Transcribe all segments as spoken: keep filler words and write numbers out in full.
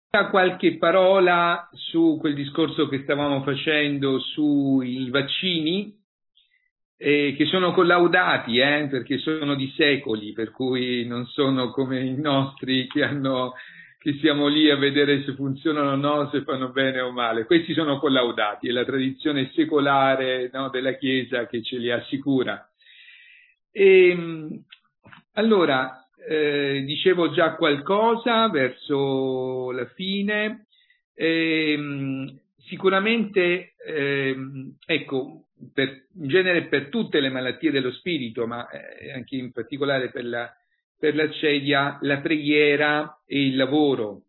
qualche parola su quel discorso che stavamo facendo sui vaccini, eh, che sono collaudati, eh, perché sono di secoli, per cui non sono come i nostri che hanno, che siamo lì a vedere se funzionano o no, se fanno bene o male. Questi sono collaudati, è la tradizione secolare, no, della Chiesa che ce li assicura. E, allora, eh, dicevo già qualcosa verso la fine. Eh, sicuramente, eh, ecco, per, in genere per tutte le malattie dello spirito, ma eh, anche in particolare per la, per l'accedia, la preghiera e il lavoro.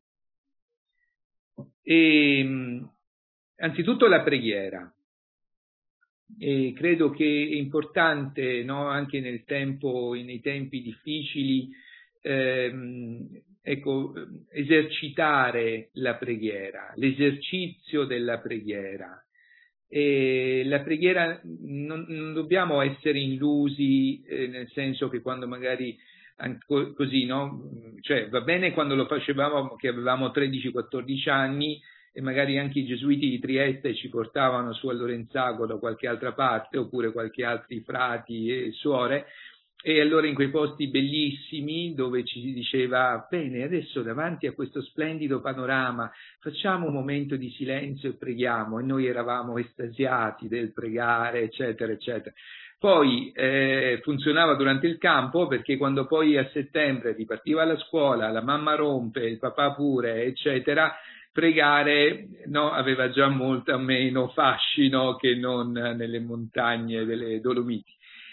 E, anzitutto la preghiera. E credo che è importante, no, anche nel tempo, nei tempi difficili, ehm, ecco, esercitare la preghiera, l'esercizio della preghiera. E la preghiera non, non dobbiamo essere illusi, eh, nel senso che quando magari anche così, no? Cioè va bene quando lo facevamo che avevamo tredici quattordici anni e magari anche i gesuiti di Trieste ci portavano su a Lorenzago da qualche altra parte, oppure qualche altri frati e suore, e allora in quei posti bellissimi dove ci diceva: bene, adesso davanti a questo splendido panorama facciamo un momento di silenzio e preghiamo, e noi eravamo estasiati del pregare, eccetera, eccetera. Poi eh, funzionava durante il campo, perché quando poi a settembre ripartiva la scuola, la mamma rompe, il papà pure, eccetera, pregare, no, aveva già molto meno fascino che non nelle montagne delle Dolomiti.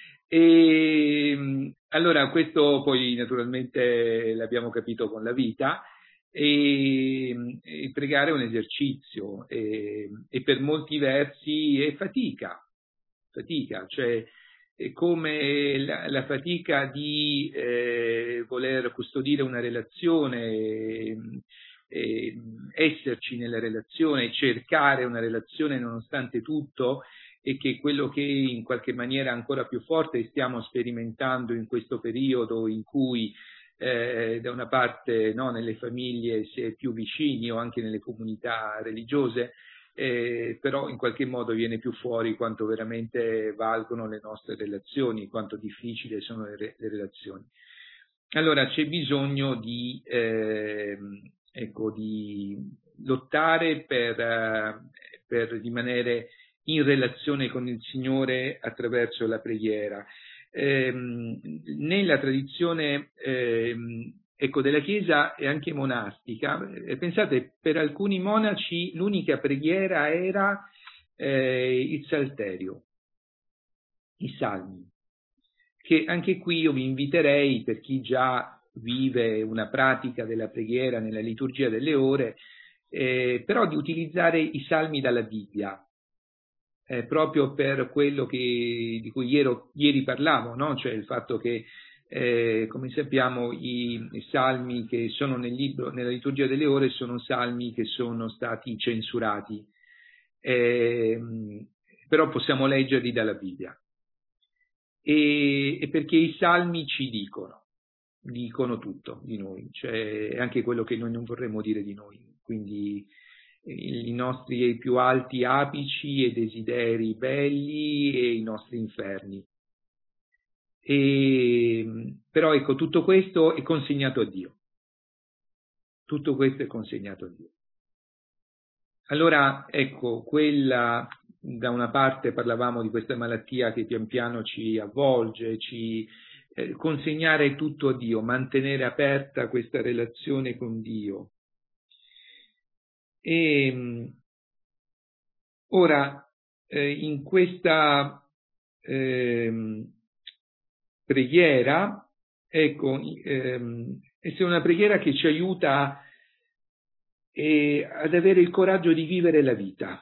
E allora questo poi naturalmente l'abbiamo capito con la vita, e, e pregare è un esercizio, e, e per molti versi è fatica, fatica, cioè è come la, la fatica di eh, voler custodire una relazione, eh, esserci nella relazione, cercare una relazione nonostante tutto, e che quello che in qualche maniera ancora più forte stiamo sperimentando in questo periodo in cui eh, da una parte, no, nelle famiglie si è più vicini, o anche nelle comunità religiose, eh, però in qualche modo viene più fuori quanto veramente valgono le nostre relazioni, quanto difficili sono le, le relazioni. Allora c'è bisogno di, eh, ecco, di lottare per, uh, per rimanere in relazione con il Signore attraverso la preghiera. Eh, nella tradizione eh, ecco, della Chiesa e anche monastica, eh, pensate, per alcuni monaci l'unica preghiera era eh, il Salterio, i salmi, che anche qui io vi inviterei, per chi già vive una pratica della preghiera nella liturgia delle ore, eh, però di utilizzare i salmi dalla Bibbia. Eh, proprio per quello che, di cui ieri, ieri parlavo, no? Cioè il fatto che, eh, come sappiamo, i, i salmi che sono nel libro, nella liturgia delle ore, sono salmi che sono stati censurati, eh, però possiamo leggerli dalla Bibbia. E, e perché i salmi ci dicono, dicono tutto di noi, cioè anche quello che noi non vorremmo dire di noi, quindi i nostri più alti apici e desideri belli e i nostri inferni. E, però ecco, tutto questo è consegnato a Dio. Tutto questo è consegnato a Dio. Allora, ecco, quella, da una parte parlavamo di questa malattia che pian piano ci avvolge, ci eh, consegnare tutto a Dio, mantenere aperta questa relazione con Dio. E ora, eh, in questa eh, preghiera, ecco, ehm, è una preghiera che ci aiuta eh, ad avere il coraggio di vivere la vita,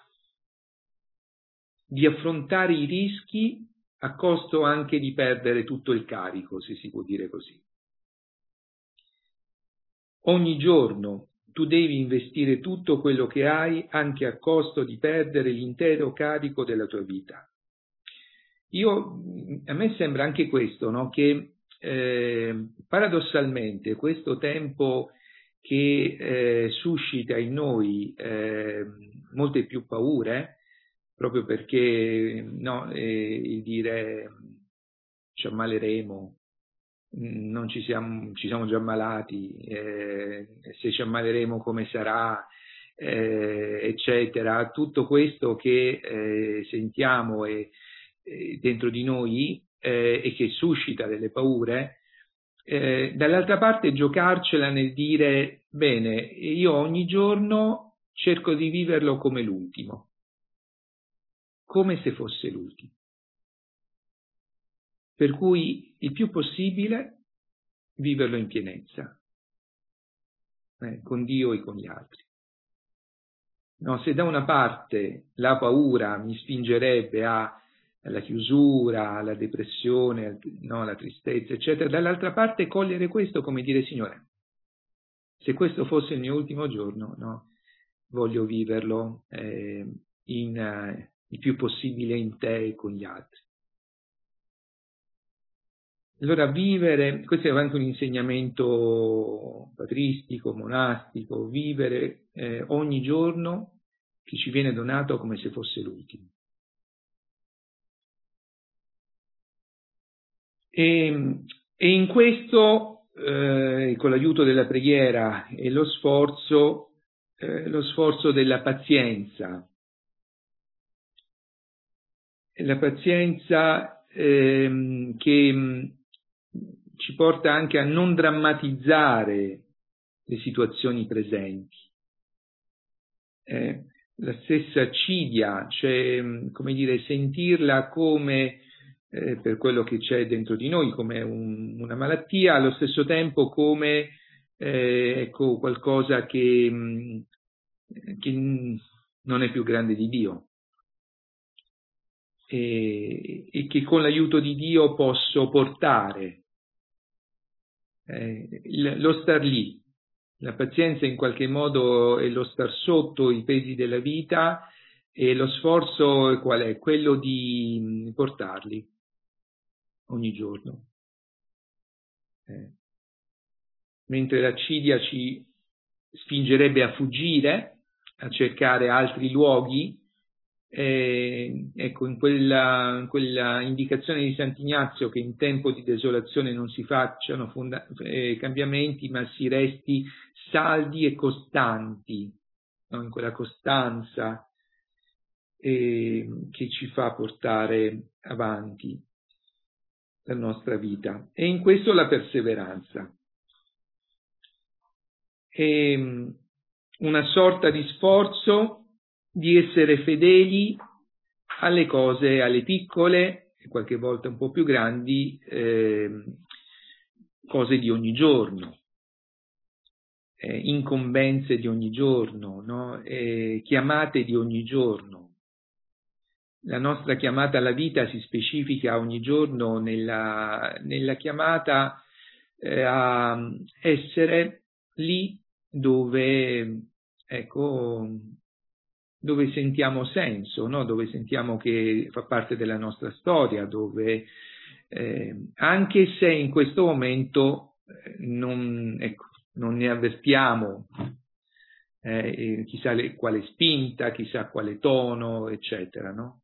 di affrontare i rischi a costo anche di perdere tutto il carico, se si può dire così. Ogni giorno tu devi investire tutto quello che hai, anche a costo di perdere l'intero carico della tua vita. Io, a me sembra anche questo, no? Che eh, paradossalmente questo tempo che eh, suscita in noi eh, molte più paure, proprio perché no, eh, il dire ci ammaleremo, non ci siamo, ci siamo già ammalati, eh, se ci ammaleremo come sarà, eh, eccetera, tutto questo che eh, sentiamo e, e dentro di noi eh, e che suscita delle paure, eh, dall'altra parte giocarcela nel dire bene, io ogni giorno cerco di viverlo come l'ultimo, come se fosse l'ultimo. Per cui il più possibile viverlo in pienezza, eh, con Dio e con gli altri. No, se da una parte la paura mi spingerebbe a, alla chiusura, alla depressione, no, alla tristezza, eccetera, dall'altra parte cogliere questo come dire, Signore, se questo fosse il mio ultimo giorno, no, voglio viverlo eh, in, eh, il più possibile in te e con gli altri. Allora vivere, questo è anche un insegnamento patristico, monastico, vivere eh, ogni giorno che ci viene donato come se fosse l'ultimo. E, e in questo, eh, con l'aiuto della preghiera e lo sforzo, eh, lo sforzo della pazienza, la pazienza ehm, che mh, ci porta anche a non drammatizzare le situazioni presenti. Eh, la stessa cidia, cioè, come dire, sentirla come, eh, per quello che c'è dentro di noi, come un, una malattia, allo stesso tempo come eh, ecco, qualcosa che, mh, che non è più grande di Dio. E, e che con l'aiuto di Dio posso portare eh, il, lo star lì. La pazienza in qualche modo è lo star sotto i pesi della vita e lo sforzo qual è? Quello di portarli ogni giorno. Eh. Mentre l'accidia ci spingerebbe a fuggire, a cercare altri luoghi, Eh, ecco, in quella, in quella indicazione di Sant'Ignazio che in tempo di desolazione non si facciano fonda- eh, cambiamenti, ma si resti saldi e costanti, no? In quella costanza eh, che ci fa portare avanti la nostra vita. E in questo la perseveranza. È una sorta di sforzo di essere fedeli alle cose, alle piccole, e qualche volta un po' più grandi, eh, cose di ogni giorno, eh, incombenze di ogni giorno, no? eh, chiamate di ogni giorno. La nostra chiamata alla vita si specifica ogni giorno nella, nella chiamata eh, a essere lì dove, ecco, dove sentiamo senso, no? Dove sentiamo che fa parte della nostra storia, dove eh, anche se in questo momento eh, non, ecco, non ne avvertiamo eh, chissà le, quale spinta, chissà quale tono, eccetera, no?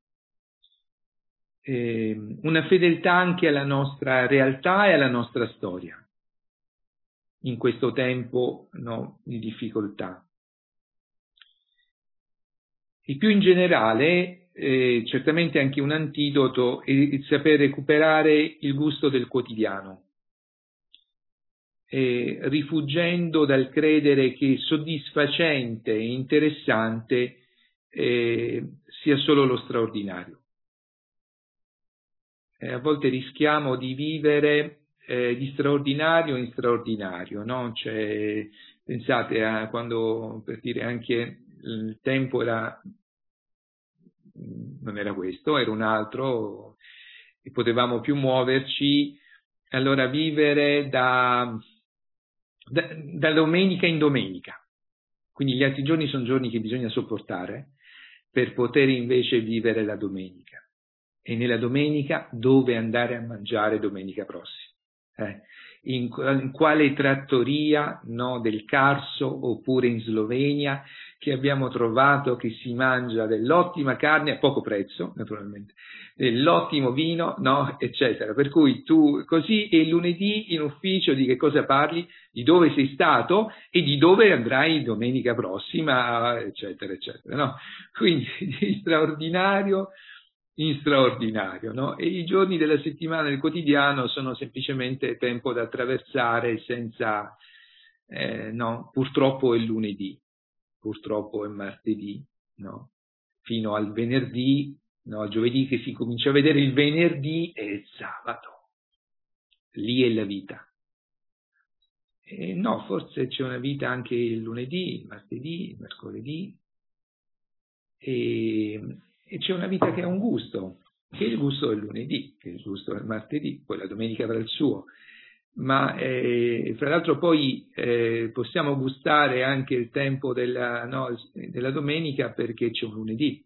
Eh, una fedeltà anche alla nostra realtà e alla nostra storia in questo tempo, no, di difficoltà. E più in generale, eh, certamente anche un antidoto è il saper recuperare il gusto del quotidiano, eh, rifuggendo dal credere che soddisfacente e interessante eh, sia solo lo straordinario. Eh, a volte rischiamo di vivere eh, di straordinario in straordinario, no? Cioè, pensate a quando, per dire, anche il tempo era non era questo, era un altro, e potevamo più muoverci, allora vivere da, da, da domenica in domenica. Quindi gli altri giorni sono giorni che bisogna sopportare per poter invece vivere la domenica. E nella domenica dove andare a mangiare domenica prossima. Eh? in, in quale trattoria, no, del Carso oppure in Slovenia, che abbiamo trovato che si mangia dell'ottima carne a poco prezzo, naturalmente, dell'ottimo vino, no, eccetera. Per cui tu così, e lunedì in ufficio di che cosa parli? Di dove sei stato e di dove andrai domenica prossima, eccetera, eccetera, no? Quindi di straordinario in straordinario, no? E i giorni della settimana del quotidiano sono semplicemente tempo da attraversare senza, eh, no, purtroppo è lunedì. Purtroppo è martedì, no? Fino al venerdì, no? Giovedì che si comincia a vedere, il venerdì e il sabato. Lì è la vita. E no, forse c'è una vita anche il lunedì, il martedì, il mercoledì, e, e c'è una vita che ha un gusto, che è il gusto del lunedì, che è il gusto del martedì, poi la domenica avrà il suo. Ma eh, fra l'altro poi eh, possiamo gustare anche il tempo della, no, della domenica perché c'è un lunedì,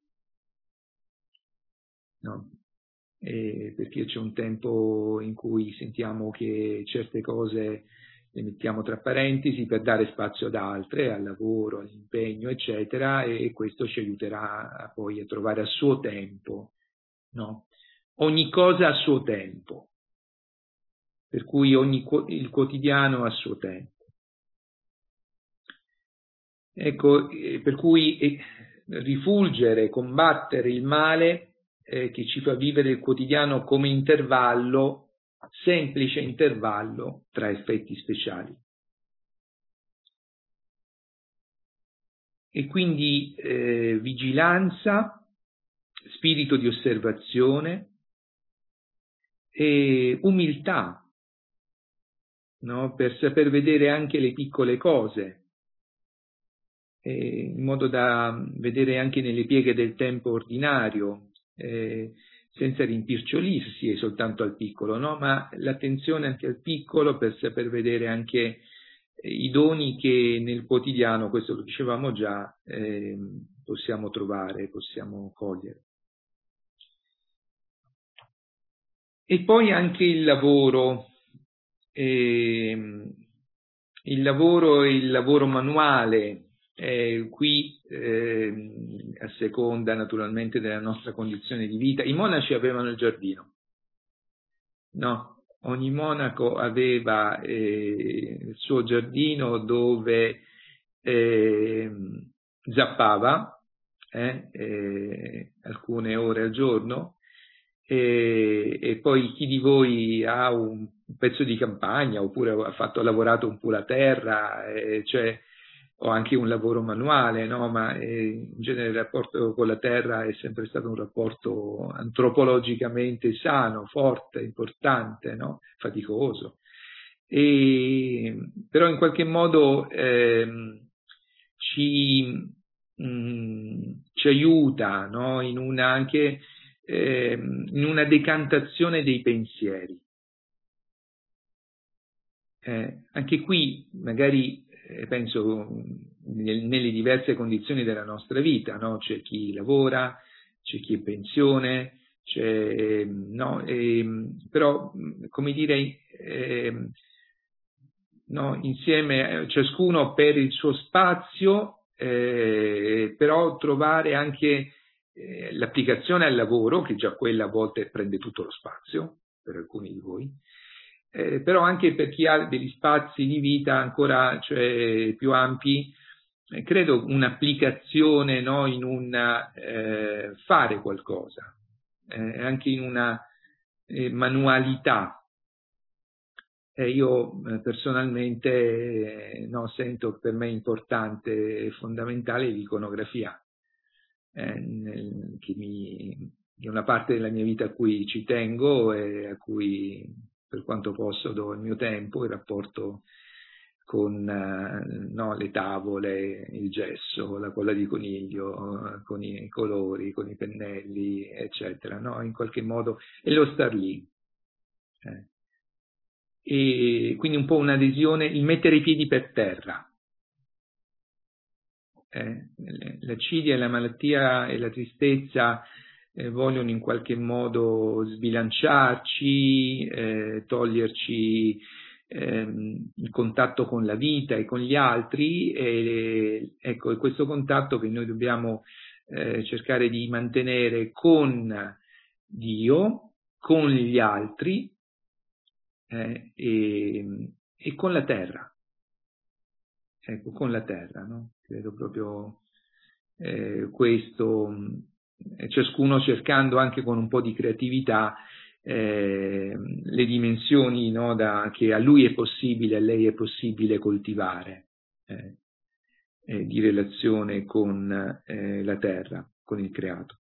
no? Eh, perché c'è un tempo in cui sentiamo che certe cose le mettiamo tra parentesi per dare spazio ad altre, al lavoro, all'impegno, eccetera, e questo ci aiuterà poi a trovare a suo tempo, no? Ogni cosa a suo tempo. Per cui ogni, il quotidiano ha suo tempo. Ecco, eh, per cui eh, rifulgere, combattere il male eh, che ci fa vivere il quotidiano come intervallo, semplice intervallo tra effetti speciali. E quindi eh, vigilanza, spirito di osservazione e umiltà, no? Per saper vedere anche le piccole cose, eh, in modo da vedere anche nelle pieghe del tempo ordinario, eh, senza rimpicciolirsi soltanto al piccolo, no? Ma l'attenzione anche al piccolo per saper vedere anche eh, i doni che nel quotidiano, questo lo dicevamo già, eh, possiamo trovare, possiamo cogliere. E poi anche il lavoro, eh, il lavoro e il lavoro manuale, eh, qui eh, a seconda naturalmente della nostra condizione di vita. I monaci avevano il giardino, no? Ogni monaco aveva eh, il suo giardino dove eh, zappava eh, eh, alcune ore al giorno. E, e poi chi di voi ha un pezzo di campagna oppure ha fatto ha lavorato un po' la terra, eh, cioè, o anche un lavoro manuale, no? Ma eh, in genere il rapporto con la terra è sempre stato un rapporto antropologicamente sano, forte, importante, no? Faticoso. E, però in qualche modo eh, ci, mh, ci aiuta, no? In una anche in una decantazione dei pensieri. Eh, anche qui magari eh, penso nel, nelle diverse condizioni della nostra vita, no? C'è chi lavora, c'è chi è in pensione, c'è, no? E, però come dire eh, no? Insieme ciascuno per il suo spazio, eh, però trovare anche Eh, l'applicazione al lavoro, che già quella a volte prende tutto lo spazio per alcuni di voi, eh, però anche per chi ha degli spazi di vita ancora cioè, più ampi, eh, credo un'applicazione, no, in un eh, fare qualcosa, eh, anche in una eh, manualità. Eh, io eh, personalmente eh, no, sento per me importante e fondamentale l'iconografia. Eh, nel, che mi, è una parte della mia vita a cui ci tengo e a cui per quanto posso do il mio tempo, il rapporto con eh, no, le tavole, il gesso, la colla di coniglio, con i colori, con i pennelli, eccetera, no? In qualche modo, e lo star lì. Eh. E quindi un po' un'adesione, il mettere i piedi per terra. Eh, l'accidia, la malattia e la tristezza eh, vogliono in qualche modo sbilanciarci, eh, toglierci ehm, il contatto con la vita e con gli altri, e, ecco, è questo contatto che noi dobbiamo eh, cercare di mantenere con Dio, con gli altri eh, e, e con la terra. Ecco, con la terra, no? Credo proprio eh, questo, eh, ciascuno cercando anche con un po' di creatività eh, le dimensioni, no, da, che a lui è possibile, a lei è possibile coltivare, eh, eh, di relazione con eh, la terra, con il creato.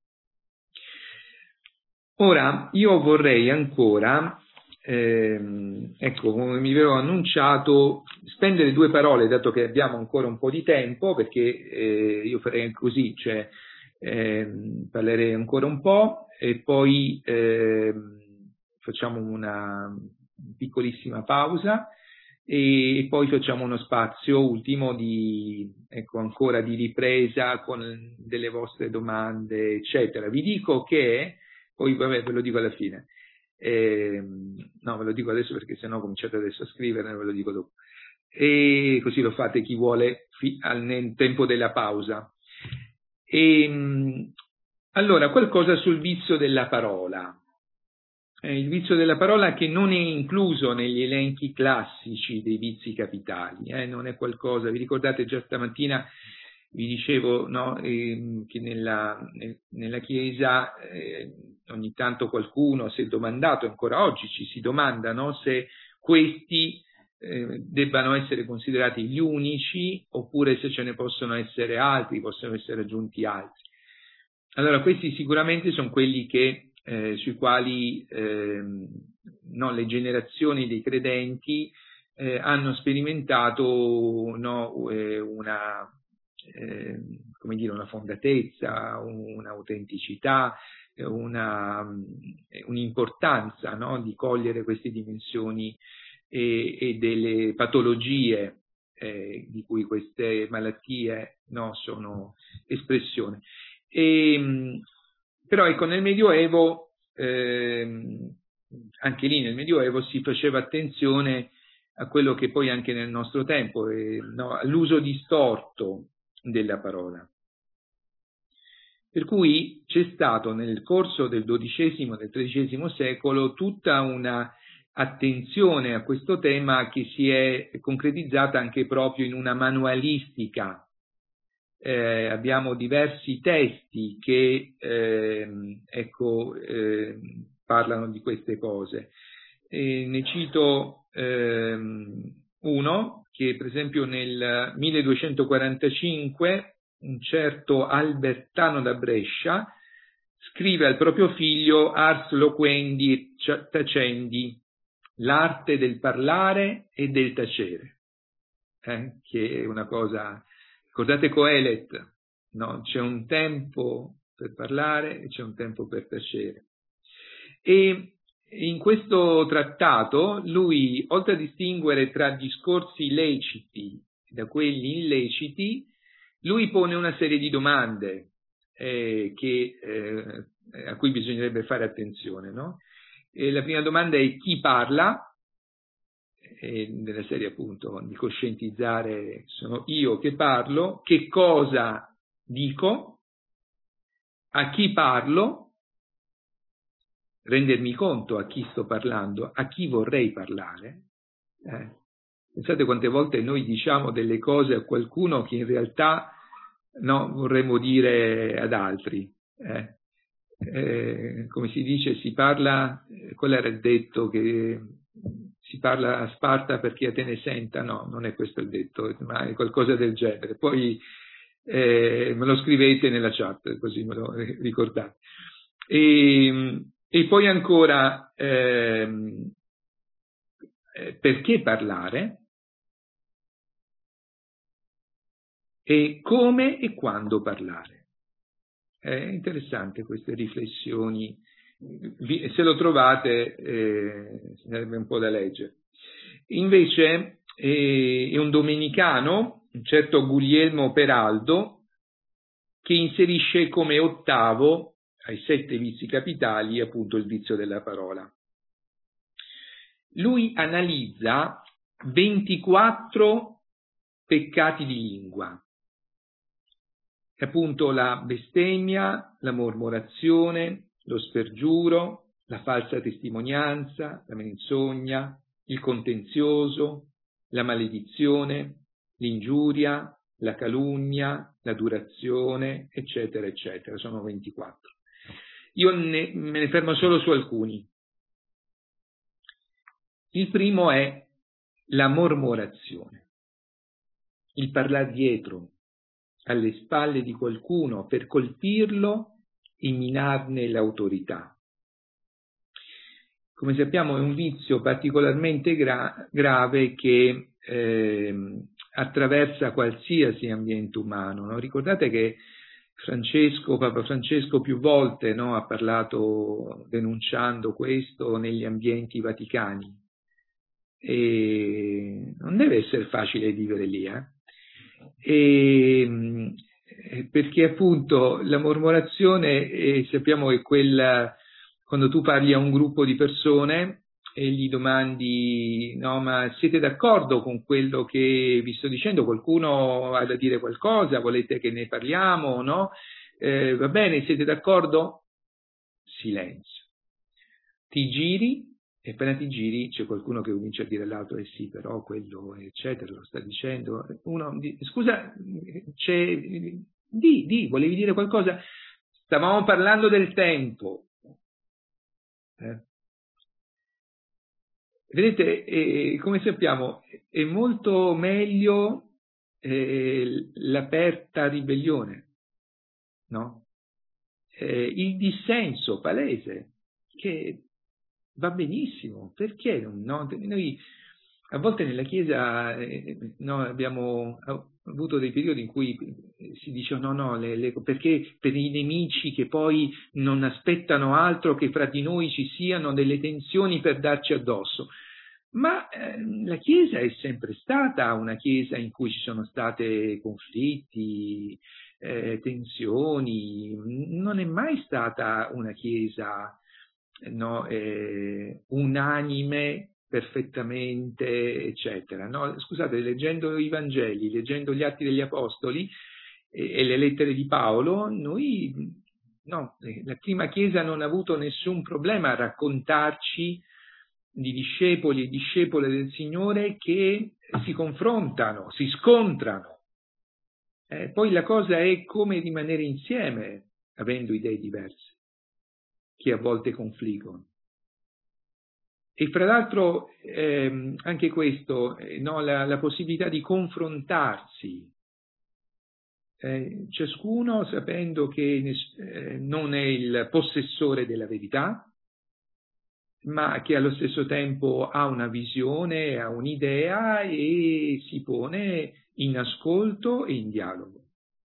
Ora, io vorrei ancora, ehm, ecco, come mi avevo annunciato, spendere due parole, dato che abbiamo ancora un po' di tempo, perché eh, io farei così, cioè ehm, parlerei ancora un po' e poi ehm, facciamo una piccolissima pausa e poi facciamo uno spazio ultimo di, ecco, ancora di ripresa con delle vostre domande, eccetera. Vi dico che poi vabbè, ve lo dico alla fine. Eh, no, ve lo dico adesso perché sennò cominciate adesso a scrivere, ve lo dico dopo. E così lo fate chi vuole al, nel tempo della pausa. E, allora, qualcosa sul vizio della parola. Eh, il vizio della parola che non è incluso negli elenchi classici dei vizi capitali, eh, non è qualcosa, vi ricordate già stamattina vi dicevo, no, eh, che nella, nella Chiesa eh, ogni tanto qualcuno si è domandato, ancora oggi ci si domanda, no, se questi eh, debbano essere considerati gli unici oppure se ce ne possono essere altri, possono essere aggiunti altri. Allora questi sicuramente sono quelli che, eh, sui quali eh, no, le generazioni dei credenti eh, hanno sperimentato, no, eh, una Eh, come dire, una fondatezza, un'autenticità, una, un'importanza, no? Di cogliere queste dimensioni e, e delle patologie eh, di cui queste malattie, no, sono espressione. E, però ecco, nel Medioevo, eh, anche lì nel Medioevo si faceva attenzione a quello che poi anche nel nostro tempo, eh, no, all'uso distorto della parola. Per cui c'è stato nel corso del dodicesimo e del tredicesimo secolo tutta una attenzione a questo tema che si è concretizzata anche proprio in una manualistica. Eh, abbiamo diversi testi che eh, ecco, eh, parlano di queste cose. E ne cito eh, uno che per esempio nel milleduecentoquarantacinque un certo Albertano da Brescia scrive al proprio figlio Ars loquendi et tacendi, l'arte del parlare e del tacere, eh? Che è una cosa, ricordate Coelet, no? C'è un tempo per parlare e c'è un tempo per tacere. E in questo trattato lui, oltre a distinguere tra discorsi leciti da quelli illeciti, lui pone una serie di domande eh, che, eh, a cui bisognerebbe fare attenzione, no? E la prima domanda è: chi parla? E nella serie appunto di coscientizzare, sono io che parlo, che cosa dico, a chi parlo, rendermi conto a chi sto parlando, a chi vorrei parlare. Eh. Pensate quante volte noi diciamo delle cose a qualcuno che in realtà no, vorremmo dire ad altri. Eh. Eh, come si dice, si parla, qual era il detto che si parla a Sparta perché Atene senta? No, non è questo il detto, ma è qualcosa del genere. Poi eh, me lo scrivete nella chat, così me lo ricordate. E, e poi ancora, ehm, perché parlare? E come e quando parlare. È interessante queste riflessioni, se lo trovate eh, sarebbe un po' da leggere. Invece eh, è un domenicano, un certo Guglielmo Peraldo, che inserisce come ottavo ai sette vizi capitali appunto il vizio della parola. lui analizza ventiquattro peccati di lingua, appunto la bestemmia, la mormorazione, lo spergiuro, la falsa testimonianza, la menzogna, il contenzioso, la maledizione, l'ingiuria, la calunnia, l'adulazione, eccetera, eccetera. Sono ventiquattro. Io ne, me ne fermo solo su alcuni. Il primo è la mormorazione, il parlare dietro, alle spalle di qualcuno per colpirlo e minarne l'autorità. Come sappiamo è un vizio particolarmente gra- grave che eh, attraversa qualsiasi ambiente umano, no? Ricordate che Francesco, Papa Francesco più volte, no, ha parlato denunciando questo negli ambienti vaticani, e non deve essere facile vivere lì, eh? E, perché appunto la mormorazione, eh, sappiamo che quella, quando tu parli a un gruppo di persone e gli domandi, no, ma siete d'accordo con quello che vi sto dicendo? Qualcuno ha da dire qualcosa? Volete che ne parliamo? No? Eh, va bene, siete d'accordo? Silenzio. Ti giri e appena ti giri c'è qualcuno che comincia a dire all'altro, eh sì, però quello, eccetera, lo sta dicendo. Uno di, scusa, c'è, di, di, volevi dire qualcosa? Stavamo parlando del tempo. Eh? Vedete, eh, come sappiamo, è molto meglio eh, l'aperta ribellione, no? Eh, il dissenso palese, che va benissimo, perché non? No? Noi a volte nella Chiesa eh, no, abbiamo avuto dei periodi in cui si dice no, no, le, le, perché per i nemici che poi non aspettano altro che fra di noi ci siano delle tensioni per darci addosso. Ma eh, la Chiesa è sempre stata una Chiesa in cui ci sono stati conflitti, eh, tensioni, non è mai stata una Chiesa no, eh, unanime perfettamente, eccetera. No? Scusate, leggendo i Vangeli, leggendo gli Atti degli Apostoli e, e le lettere di Paolo, noi, no, la prima Chiesa non ha avuto nessun problema a raccontarci di discepoli e discepole del Signore che si confrontano, si scontrano. Eh, poi la cosa è come rimanere insieme avendo idee diverse, che a volte confliggono. E fra l'altro ehm, anche questo, eh, no, la, la possibilità di confrontarsi, eh, ciascuno sapendo che eh, non è il possessore della verità, ma che allo stesso tempo ha una visione, ha un'idea e si pone in ascolto e in dialogo.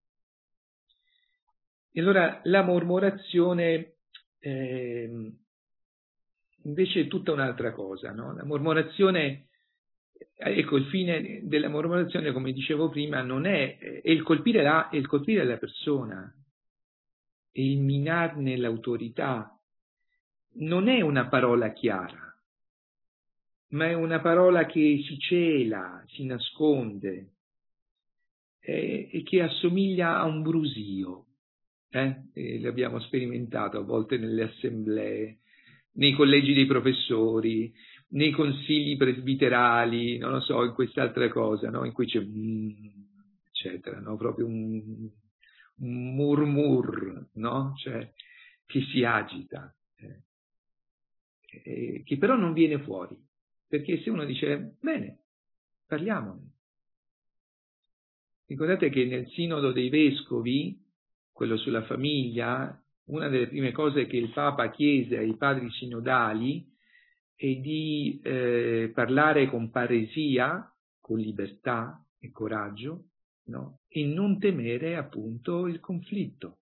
E allora la mormorazione eh, invece è tutta un'altra cosa, no? La mormorazione, ecco, il fine della mormorazione, come dicevo prima, non è, è il colpire la, è il colpire la persona, è il minarne l'autorità. Non è una parola chiara, ma è una parola che si cela, si nasconde eh, e che assomiglia a un brusio. Eh? E l'abbiamo sperimentato a volte nelle assemblee, nei collegi dei professori, nei consigli presbiterali, non lo so, in quest'altra cosa, no? In cui c'è mm, eccetera, no? Proprio un, un murmur, no? Cioè, che si agita, eh? Eh, che però non viene fuori, perché se uno dice, bene, parliamone. Ricordate che nel Sinodo dei Vescovi, quello sulla famiglia, una delle prime cose che il Papa chiese ai padri sinodali è di eh, parlare con paresia, con libertà e coraggio, no? E non temere appunto il conflitto.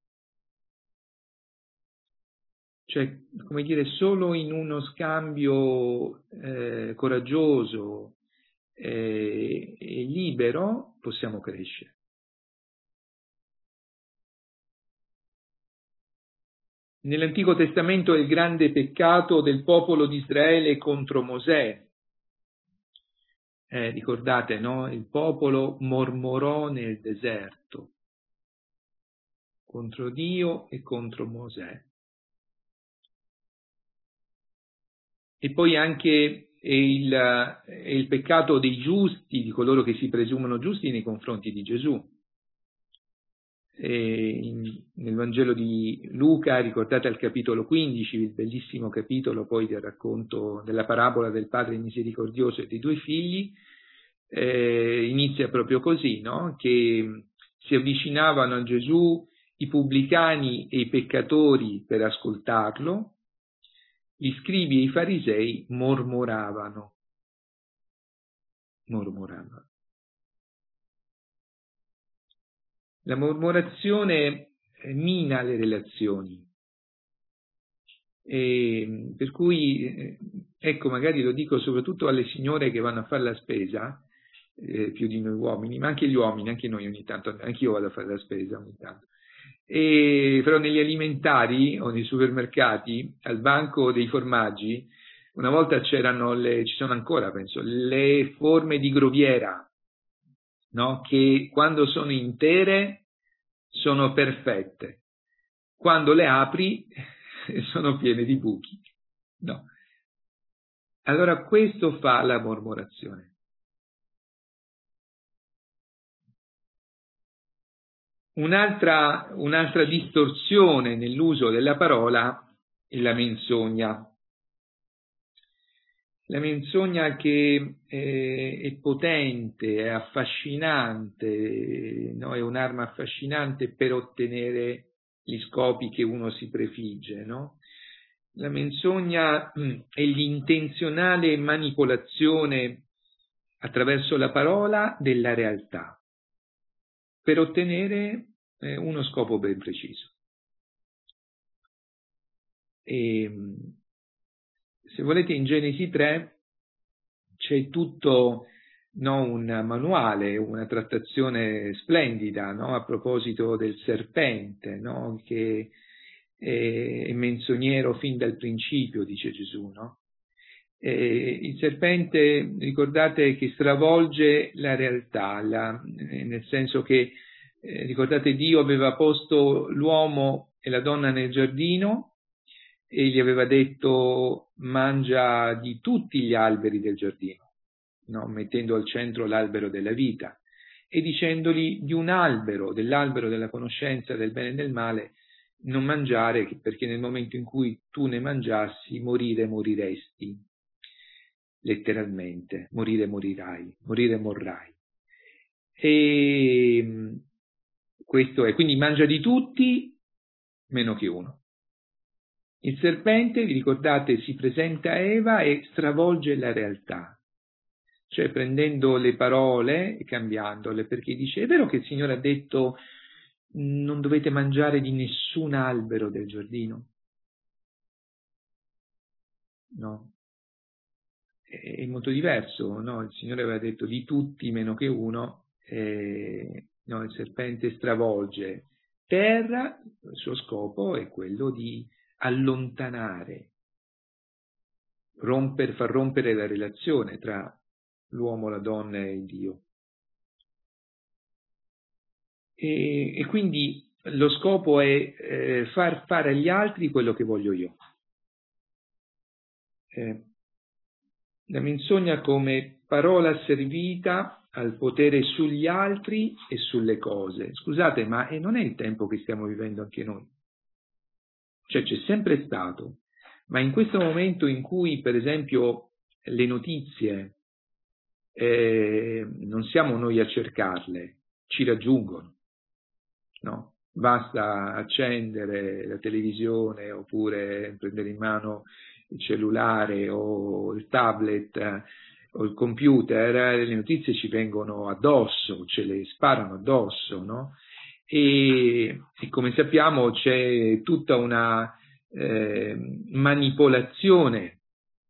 Cioè, come dire, solo in uno scambio eh, coraggioso eh, e libero possiamo crescere. Nell'Antico Testamento è il grande peccato del popolo di Israele contro Mosè, Eh, ricordate, no? Il popolo mormorò nel deserto contro Dio e contro Mosè. E poi anche il, il peccato dei giusti, di coloro che si presumono giusti nei confronti di Gesù. E in, nel Vangelo di Luca, ricordate al capitolo quindici, il bellissimo capitolo poi del racconto della parabola del padre misericordioso e dei due figli, eh, inizia proprio così, no? Che si avvicinavano a Gesù i pubblicani e i peccatori per ascoltarlo, gli scribi e i farisei mormoravano, mormoravano. La mormorazione mina le relazioni, e per cui, ecco, magari lo dico soprattutto alle signore che vanno a fare la spesa, eh, più di noi uomini, ma anche gli uomini, anche noi ogni tanto, anche io vado a fare la spesa ogni tanto. E, però negli alimentari o nei supermercati, al banco dei formaggi, una volta c'erano le, ci sono ancora, penso, le forme di groviera, no? Che quando sono intere sono perfette, quando le apri sono piene di buchi. No. Allora questo fa la mormorazione. Un'altra, un'altra distorsione nell'uso della parola è la menzogna. La menzogna che è, è potente, è affascinante, no? È un'arma affascinante per ottenere gli scopi che uno si prefigge, no? La menzogna è l'intenzionale manipolazione attraverso la parola della realtà per ottenere eh, uno scopo ben preciso. E, se volete, in Genesi tre c'è tutto, no, un manuale, una trattazione splendida, no, a proposito del serpente, no, che è, è menzognero fin dal principio, dice Gesù, no? E il serpente, ricordate, che stravolge la realtà, la, nel senso che, eh, ricordate, Dio aveva posto l'uomo e la donna nel giardino e gli aveva detto: mangia di tutti gli alberi del giardino, no? Mettendo al centro l'albero della vita e dicendogli: di un albero, dell'albero della conoscenza del bene e del male, non mangiare, perché nel momento in cui tu ne mangiassi, morire moriresti, letteralmente, morire morirai, morire morrai. E questo è, quindi mangia di tutti meno che uno. Il serpente, vi ricordate, si presenta a Eva e stravolge la realtà, cioè prendendo le parole e cambiandole, perché dice: è vero che il Signore ha detto non dovete mangiare di nessun albero del giardino? No. È molto diverso, no? Il Signore aveva detto di tutti meno che uno, eh, no, il serpente stravolge terra, il suo scopo è quello di allontanare, romper, far rompere la relazione tra l'uomo, la donna e Dio. E, e quindi lo scopo è eh, far fare agli altri quello che voglio io. Eh, la menzogna come parola servita al potere sugli altri e sulle cose. Scusate, ma non è il tempo che stiamo vivendo anche noi? Cioè c'è sempre stato, ma in questo momento in cui, per esempio, le notizie eh, non siamo noi a cercarle, ci raggiungono, no? Basta accendere la televisione oppure prendere in mano il cellulare o il tablet eh, o il computer, le notizie ci vengono addosso, ce le sparano addosso, no? E, e come sappiamo c'è tutta una eh, manipolazione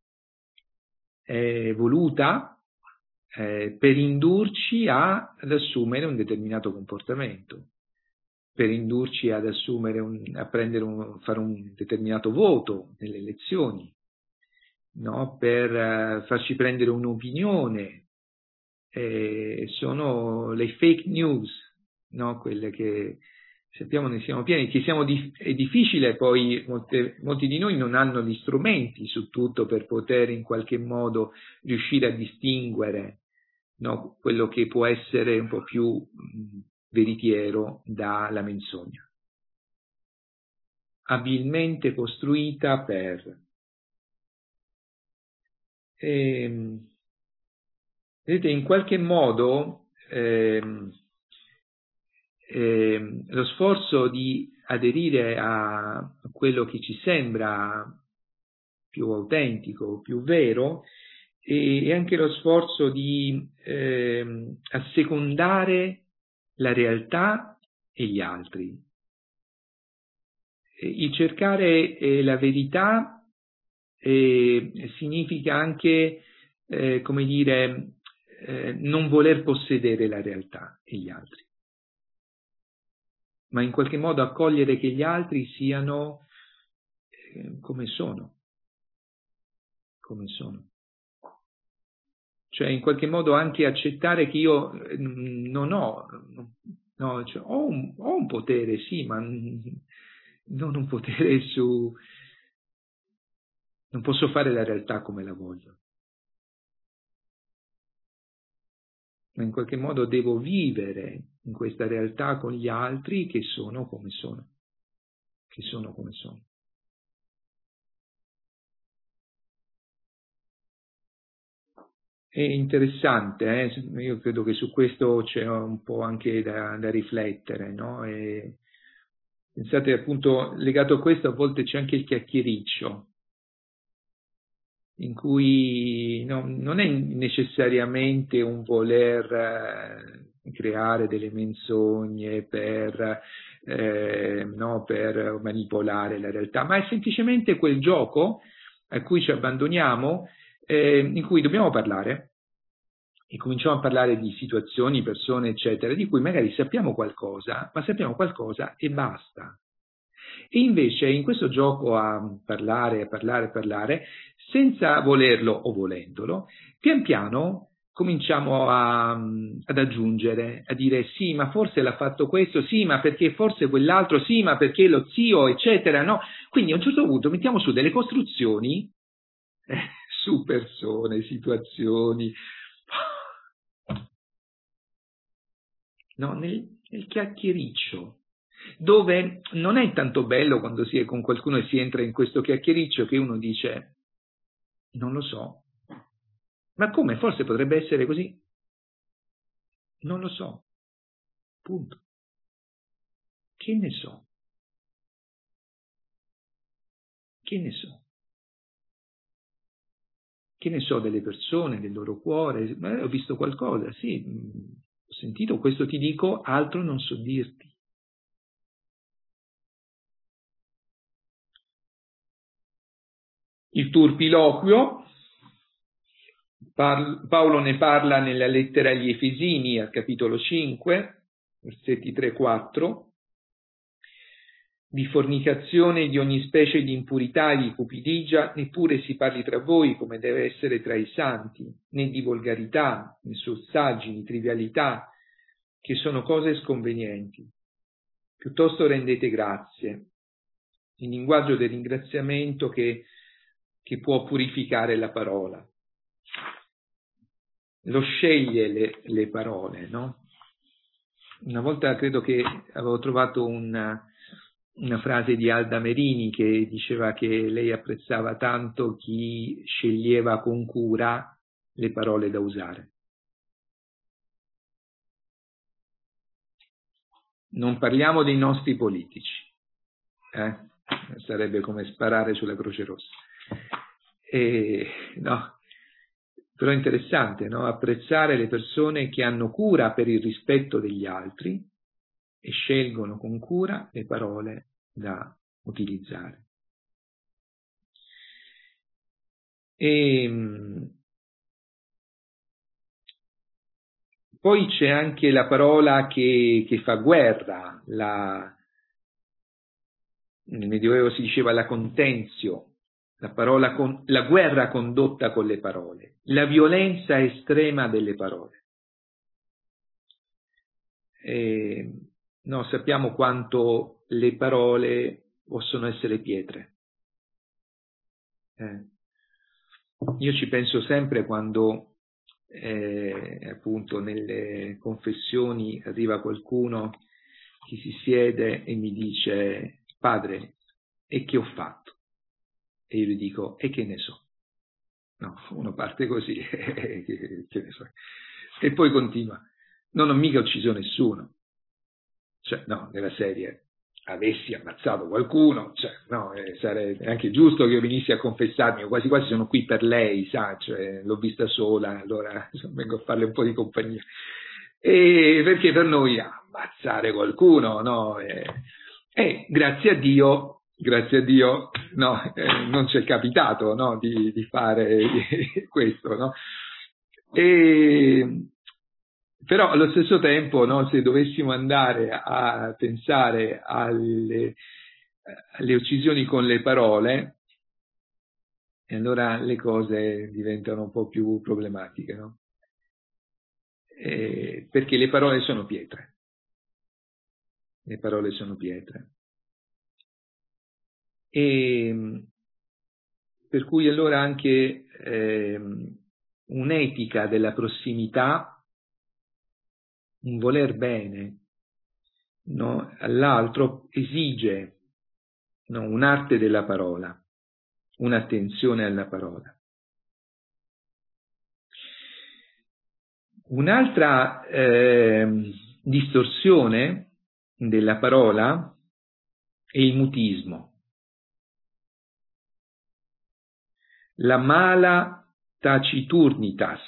eh, voluta eh, per indurci a, ad assumere un determinato comportamento, per indurci ad assumere un, a prendere un, fare un determinato voto nelle elezioni, no? Per uh, farci prendere un'opinione eh, sono le fake news, no? Quelle che sappiamo ne siamo pieni, che siamo di, è difficile poi, molte, molti di noi non hanno gli strumenti su tutto per poter in qualche modo riuscire a distinguere, no, quello che può essere un po' più mh, veritiero dalla menzogna. Abilmente costruita per... E, vedete, in qualche modo ehm, ehm, lo sforzo di aderire a quello che ci sembra più autentico, più vero, e, e anche lo sforzo di ehm, assecondare la realtà e gli altri. Il cercare eh, la verità eh, significa anche, eh, come dire, eh, non voler possedere la realtà e gli altri, ma in qualche modo accogliere che gli altri siano eh, come sono, come sono. Cioè in qualche modo anche accettare che io non ho, no, cioè, ho, un, ho un potere, sì, ma non un potere su... non posso fare la realtà come la voglio. Ma in qualche modo devo vivere in questa realtà con gli altri che sono come sono, che sono come sono. È interessante, eh? Io credo che su questo c'è un po' anche da, da riflettere, no? E pensate appunto, legato a questo a volte c'è anche il chiacchiericcio, in cui no, non è necessariamente un voler eh, creare delle menzogne per, eh, no, per manipolare la realtà, ma è semplicemente quel gioco a cui ci abbandoniamo, eh, in cui dobbiamo parlare e cominciamo a parlare di situazioni, persone, eccetera, di cui magari sappiamo qualcosa, ma sappiamo qualcosa e basta. E invece in questo gioco a parlare, a parlare, a parlare, senza volerlo o volendolo, pian piano cominciamo a, ad aggiungere, a dire sì, ma forse l'ha fatto questo, sì, ma perché forse quell'altro, sì, ma perché lo zio, eccetera, no? Quindi a un certo punto mettiamo su delle costruzioni eh, su persone, situazioni, no? Nel, nel chiacchiericcio, dove non è tanto bello quando si è con qualcuno e si entra in questo chiacchiericcio che uno dice non lo so, ma come, forse potrebbe essere così? Non lo so, punto. Che ne so? Che ne so? Che ne so delle persone, del loro cuore? Ma ho visto qualcosa, sì, ho sentito questo, ti dico, altro non so dirti. Il turpiloquio, Paolo ne parla nella lettera agli Efesini al capitolo cinque, versetti tre quattro, di fornicazione e di ogni specie di impurità e di cupidigia, neppure si parli tra voi come deve essere tra i santi, né di volgarità, né sozzaggini, trivialità, che sono cose sconvenienti. Piuttosto rendete grazie, il linguaggio del ringraziamento che, che può purificare la parola. Lo sceglie le, le parole, no? Una volta credo che avevo trovato una, una frase di Alda Merini che diceva che lei apprezzava tanto chi sceglieva con cura le parole da usare. Non parliamo dei nostri politici, eh? Sarebbe come sparare sulla Croce Rossa. E, no. Però è interessante, no? Apprezzare le persone che hanno cura per il rispetto degli altri e scelgono con cura le parole da utilizzare. E poi c'è anche la parola che, che fa guerra, la, nel Medioevo si diceva la contenzio, la, parola con, la guerra condotta con le parole, la violenza estrema delle parole. eh, no, sappiamo quanto le parole possono essere pietre. Eh. Io ci penso sempre quando eh, appunto nelle confessioni arriva qualcuno che si siede e mi dice: padre, e che ho fatto? E io gli dico: e che ne so? No, uno parte così, che, che ne so. E poi continua: non ho mica ucciso nessuno. Cioè, no, nella serie, avessi ammazzato qualcuno, cioè, no, eh, sarebbe anche giusto che io venissi a confessarmi, io quasi quasi sono qui per lei, sa, cioè, l'ho vista sola, allora insomma, vengo a farle un po' di compagnia. E perché per noi ammazzare qualcuno, no? E, e grazie a Dio, grazie a Dio, no, eh, non ci è capitato, no, di, di fare questo, no? E, però allo stesso tempo, no, se dovessimo andare a pensare alle, alle uccisioni con le parole, allora le cose diventano un po' più problematiche, no? Eh, perché le parole sono pietre. Le parole sono pietre. E per cui allora anche eh, un'etica della prossimità, un voler bene, no, all'altro esige, no, un'arte della parola, un'attenzione alla parola. Un'altra eh, distorsione della parola è il mutismo, la mala taciturnitas.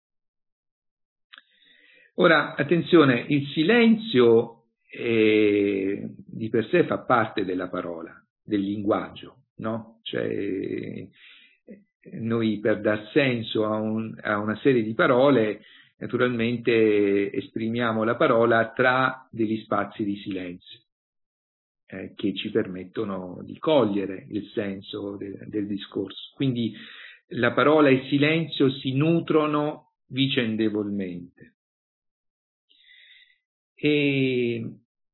Ora, attenzione, il silenzio eh, di per sé fa parte della parola, del linguaggio, no? Cioè, noi per dar senso a, un, a una serie di parole, naturalmente esprimiamo la parola tra degli spazi di silenzio eh, che ci permettono di cogliere il senso de, del discorso. Quindi la parola e il silenzio si nutrono vicendevolmente. E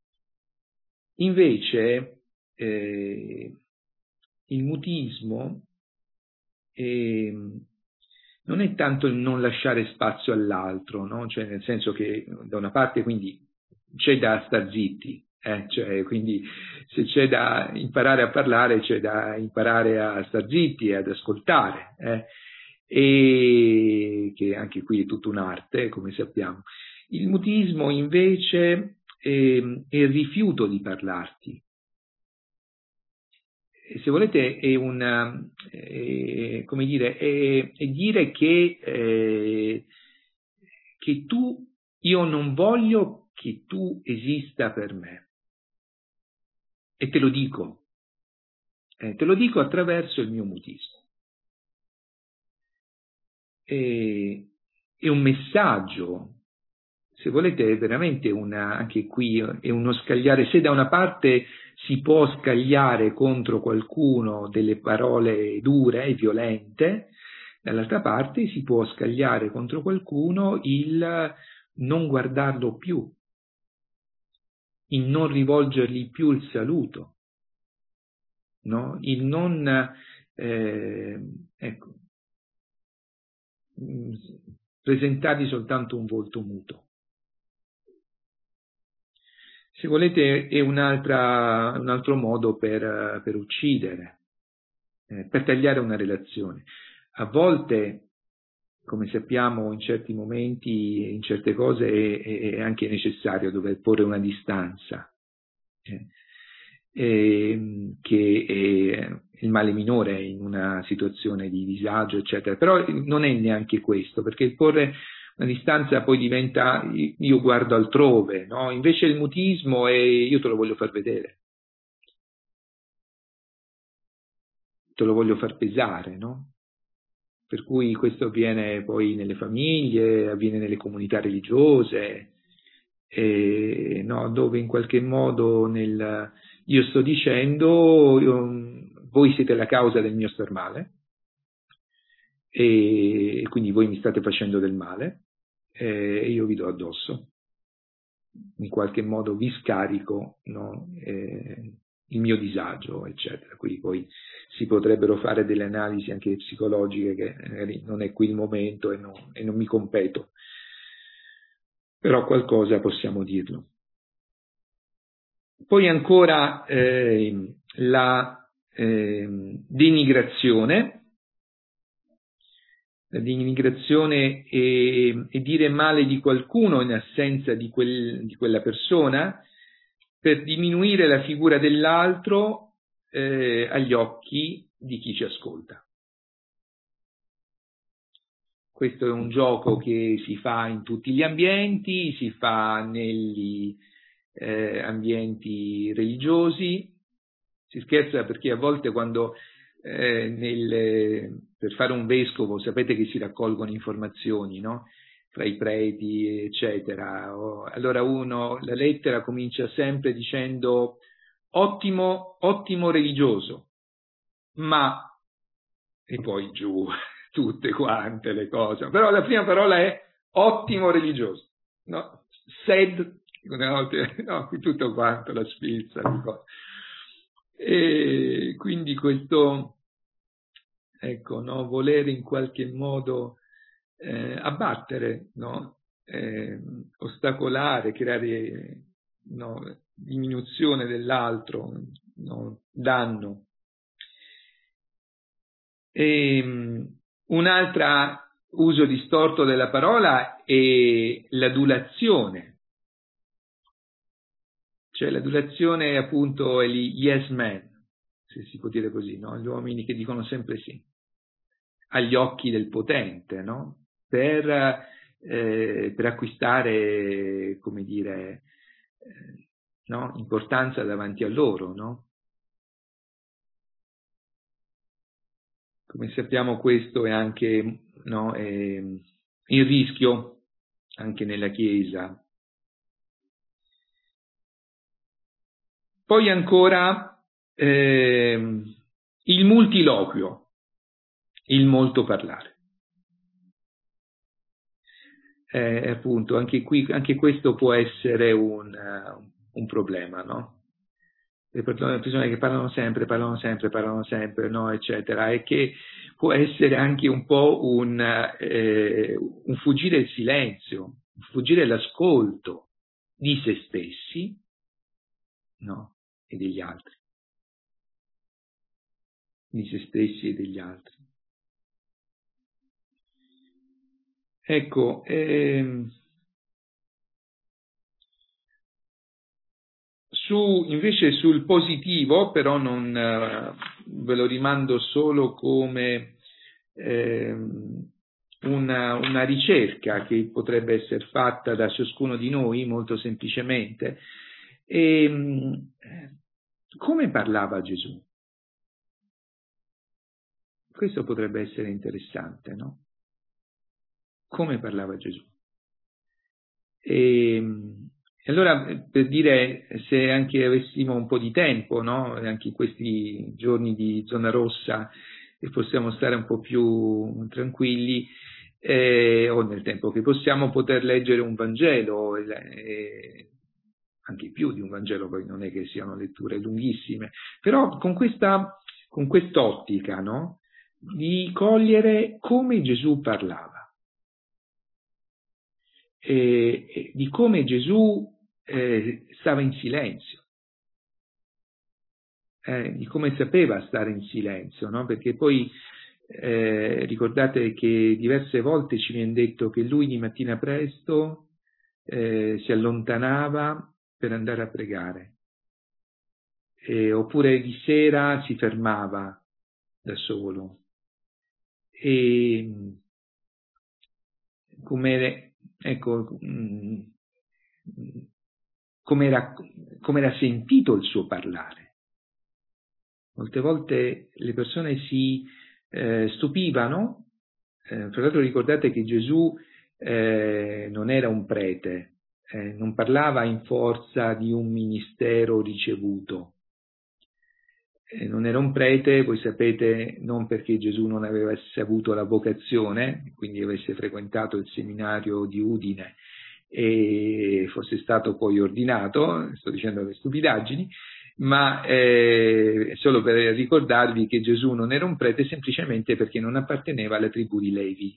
invece eh, il mutismo eh, non è tanto il non lasciare spazio all'altro, no? Cioè nel senso che da una parte quindi c'è da star zitti, eh? Cioè, quindi se c'è da imparare a parlare c'è da imparare a star zitti e ad ascoltare, eh? E che anche qui è tutta un'arte, come sappiamo. Il mutismo invece è, è il rifiuto di parlarti. Se volete è una, è, come dire, è, è dire che, eh, che tu, io non voglio che tu esista per me. E te lo dico, eh, te lo dico attraverso il mio mutismo. È, è un messaggio. Se volete è veramente una, anche qui è uno scagliare, se da una parte si può scagliare contro qualcuno delle parole dure e violente, dall'altra parte si può scagliare contro qualcuno il non guardarlo più, il non rivolgergli più il saluto, no? Il non, eh, ecco, presentargli soltanto un volto muto. Se volete è un'altra, un altro modo per, per uccidere, eh, per tagliare una relazione. A volte, come sappiamo, in certi momenti, in certe cose è, è anche necessario dover porre una distanza, eh, eh, che è il male minore in una situazione di disagio, eccetera. Però non è neanche questo, perché il porre una distanza poi diventa io guardo altrove, no? Invece il mutismo è io te lo voglio far vedere, te lo voglio far pesare, no? Per cui questo avviene poi nelle famiglie, avviene nelle comunità religiose, eh, no? Dove in qualche modo nel, io sto dicendo io, voi siete la causa del mio star male e quindi voi mi state facendo del male e io vi do addosso. in qualche modo vi scarico, no? eh, il mio disagio, eccetera. Qui poi si potrebbero fare delle analisi anche psicologiche, che magari non è qui il momento e, no, e non mi competo, però qualcosa possiamo dirlo. Poi ancora eh, la eh, denigrazione. La denigrazione è, è dire male di qualcuno in assenza di, quel, di quella persona per diminuire la figura dell'altro eh, agli occhi di chi ci ascolta. Questo è un gioco che si fa in tutti gli ambienti, si fa negli eh, ambienti religiosi, si scherza perché a volte quando eh, nel, per fare un vescovo sapete che si raccolgono informazioni, no? Tra i preti, eccetera. O, allora uno, la lettera comincia sempre dicendo ottimo, ottimo religioso, ma, e poi giù tutte quante le cose, però la prima parola è ottimo religioso, no? Sed, no, tutto quanto la sfilza di cose. E quindi questo, ecco, no, volere in qualche modo eh, abbattere, no? eh, ostacolare, creare no, diminuzione dell'altro, no, danno. E, un'altra uso distorto della parola è l'adulazione. Cioè l'adulazione appunto è gli yes men, se si può dire così, no? Gli uomini che dicono sempre sì, agli occhi del potente, no? Per, eh, per acquistare, come dire, eh, no? Importanza davanti a loro, no? Come sappiamo questo è anche no, è il rischio anche nella Chiesa. Poi ancora eh, il multiloquio, il molto parlare. Eh, appunto, anche qui, anche questo può essere un, uh, un problema, no? Le persone che parlano sempre, parlano sempre, parlano sempre, no, eccetera, e che può essere anche un po' un, eh, un fuggire il silenzio, un fuggire l'ascolto di se stessi, no? E degli altri, di se stessi e degli altri. Ecco, ehm, su, invece sul positivo, però non eh, ve lo rimando solo come ehm, una, una ricerca che potrebbe essere fatta da ciascuno di noi, molto semplicemente. E, come parlava Gesù? Questo potrebbe essere interessante, no? Come parlava Gesù? E, e allora, per dire, se anche avessimo un po' di tempo, no? Anche in questi giorni di zona rossa, e possiamo stare un po' più tranquilli, eh, o nel tempo che possiamo poter leggere un Vangelo, eh, anche più di un Vangelo, poi non è che siano letture lunghissime, però con questa, con quest'ottica, no? Di cogliere come Gesù parlava, e, e di come Gesù eh, stava in silenzio, eh, di come sapeva stare in silenzio, no? Perché poi eh, ricordate che diverse volte ci viene detto che lui di mattina presto eh, si allontanava per andare a pregare, eh, oppure di sera si fermava da solo. E come, ecco, come era, come era sentito il suo parlare. Molte volte le persone si eh, stupivano, eh, tra l'altro ricordate che Gesù eh, non era un prete, eh, non parlava in forza di un ministero ricevuto. Non era un prete, voi sapete, non perché Gesù non avesse avuto la vocazione, quindi avesse frequentato il seminario di Udine e fosse stato poi ordinato, sto dicendo le stupidaggini, ma eh, solo per ricordarvi che Gesù non era un prete semplicemente perché non apparteneva alla tribù di Levi.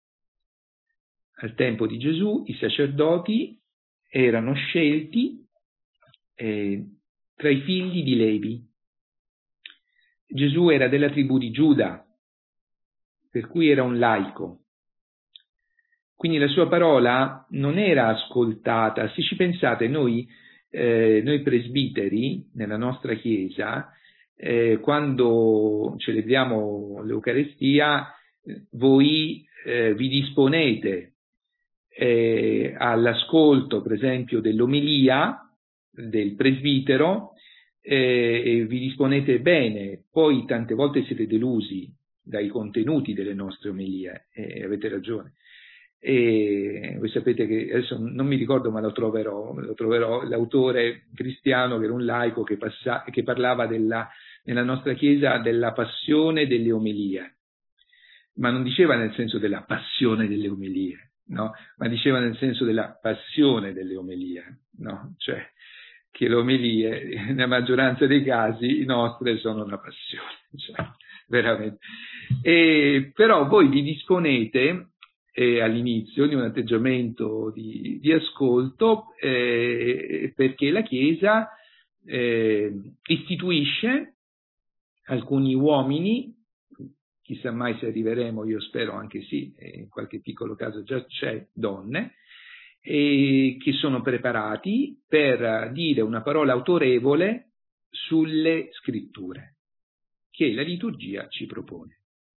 Al tempo di Gesù i sacerdoti erano scelti eh, tra i figli di Levi. Gesù era della tribù di Giuda, per cui era un laico. Quindi la sua parola non era ascoltata. Se ci pensate, noi, eh, noi presbiteri nella nostra chiesa, eh, quando celebriamo l'Eucarestia, voi eh, vi disponete eh, all'ascolto, per esempio, dell'omelia del presbitero eh, e vi disponete bene. Poi tante volte siete delusi dai contenuti delle nostre omelie, e avete ragione. E voi sapete che adesso non mi ricordo, ma lo troverò, lo troverò l'autore cristiano che era un laico che, passa, che parlava della, nella nostra chiesa della passione delle omelie, ma non diceva nel senso della passione delle omelie, no? Ma diceva nel senso della passione delle omelie, no? Cioè che le omelie nella maggioranza dei casi nostre sono una passione, cioè, veramente. E, però voi vi disponete Eh, all'inizio di un atteggiamento di, di ascolto eh, perché la Chiesa eh, istituisce alcuni uomini, chissà mai se arriveremo, io spero anche sì, in qualche piccolo caso già c'è donne, eh, che sono preparati per dire una parola autorevole sulle scritture che la liturgia ci propone.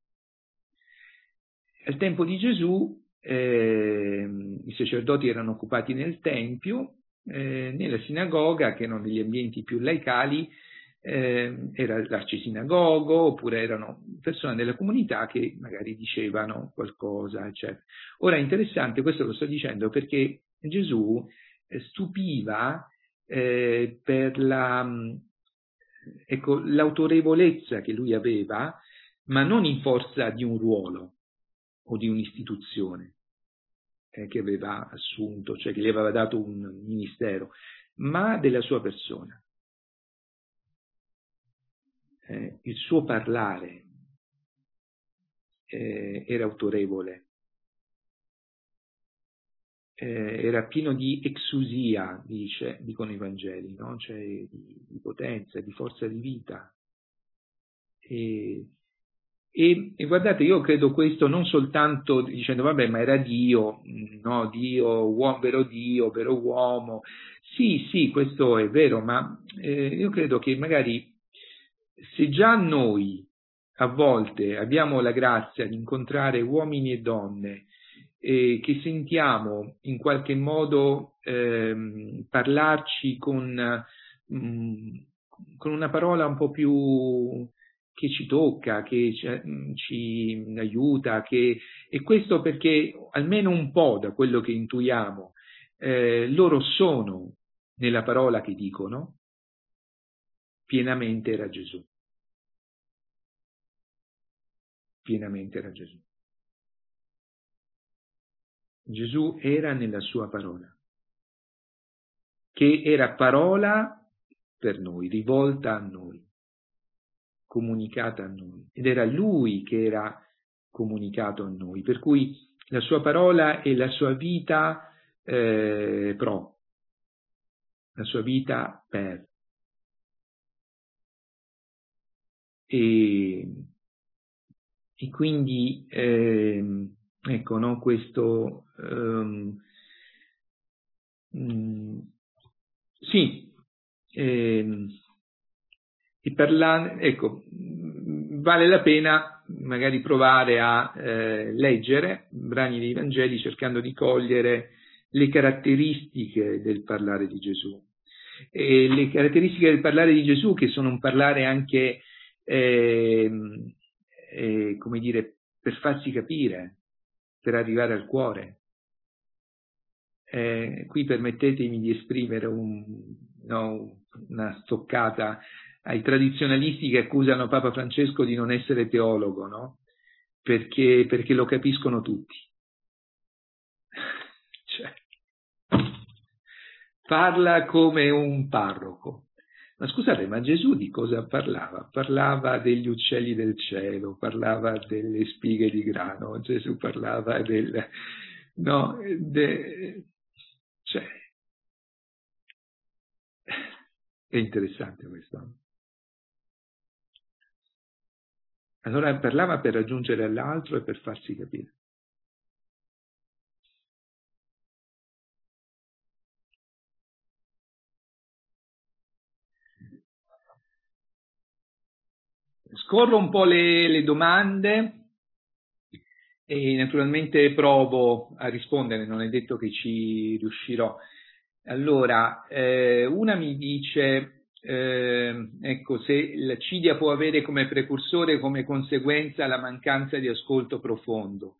Al tempo di Gesù eh, i sacerdoti erano occupati nel Tempio, eh, nella sinagoga, che erano degli ambienti più laicali, eh, era l'arcisinagogo, oppure erano persone della comunità che magari dicevano qualcosa, eccetera. Ora è interessante, questo lo sto dicendo perché Gesù eh, stupiva eh, per la, ecco, l'autorevolezza che lui aveva, ma non in forza di un ruolo o di un'istituzione eh, che aveva assunto, cioè che gli aveva dato un ministero, ma della sua persona. Eh, il suo parlare eh, era autorevole, eh, era pieno di exusia, dice, dicono i Vangeli, no? Cioè di, di potenza, di forza di vita. E, E, e guardate, io credo questo non soltanto dicendo vabbè, ma era Dio, no, Dio, uomo, vero Dio, vero uomo. Sì, sì, questo è vero, ma eh, io credo che magari se già noi a volte abbiamo la grazia di incontrare uomini e donne eh, che sentiamo in qualche modo eh, parlarci con, mh, con una parola un po' più che ci tocca, che ci, ci aiuta, che, e questo perché almeno un po' da quello che intuiamo, eh, loro sono nella parola che dicono, pienamente era Gesù. Pienamente era Gesù. Gesù era nella sua parola, che era parola per noi, rivolta a noi, comunicata a noi, ed era Lui che era comunicato a noi, per cui la sua parola e la sua vita eh, pro, la sua vita per. E, e quindi eh, ecco, no, questo um, mm, sì, eh, e parlare, ecco, vale la pena magari provare a eh, leggere brani dei Vangeli cercando di cogliere le caratteristiche del parlare di Gesù. E le caratteristiche del parlare di Gesù, che sono un parlare anche, eh, eh, come dire, per farsi capire, per arrivare al cuore. Eh, qui permettetemi di esprimere un, no, una stoccata ai tradizionalisti che accusano Papa Francesco di non essere teologo, no? Perché, perché lo capiscono tutti. Cioè, parla come un parroco. Ma scusate, ma Gesù di cosa parlava? Parlava degli uccelli del cielo, parlava delle spighe di grano, Gesù parlava del... no, de, cioè, è interessante questo. Allora parlava per raggiungere l'altro e per farsi capire. Scorro un po' le, le domande e naturalmente provo a rispondere, non è detto che ci riuscirò. Allora, eh, una mi dice, eh, ecco, se la cidia può avere come precursore, come conseguenza, la mancanza di ascolto profondo.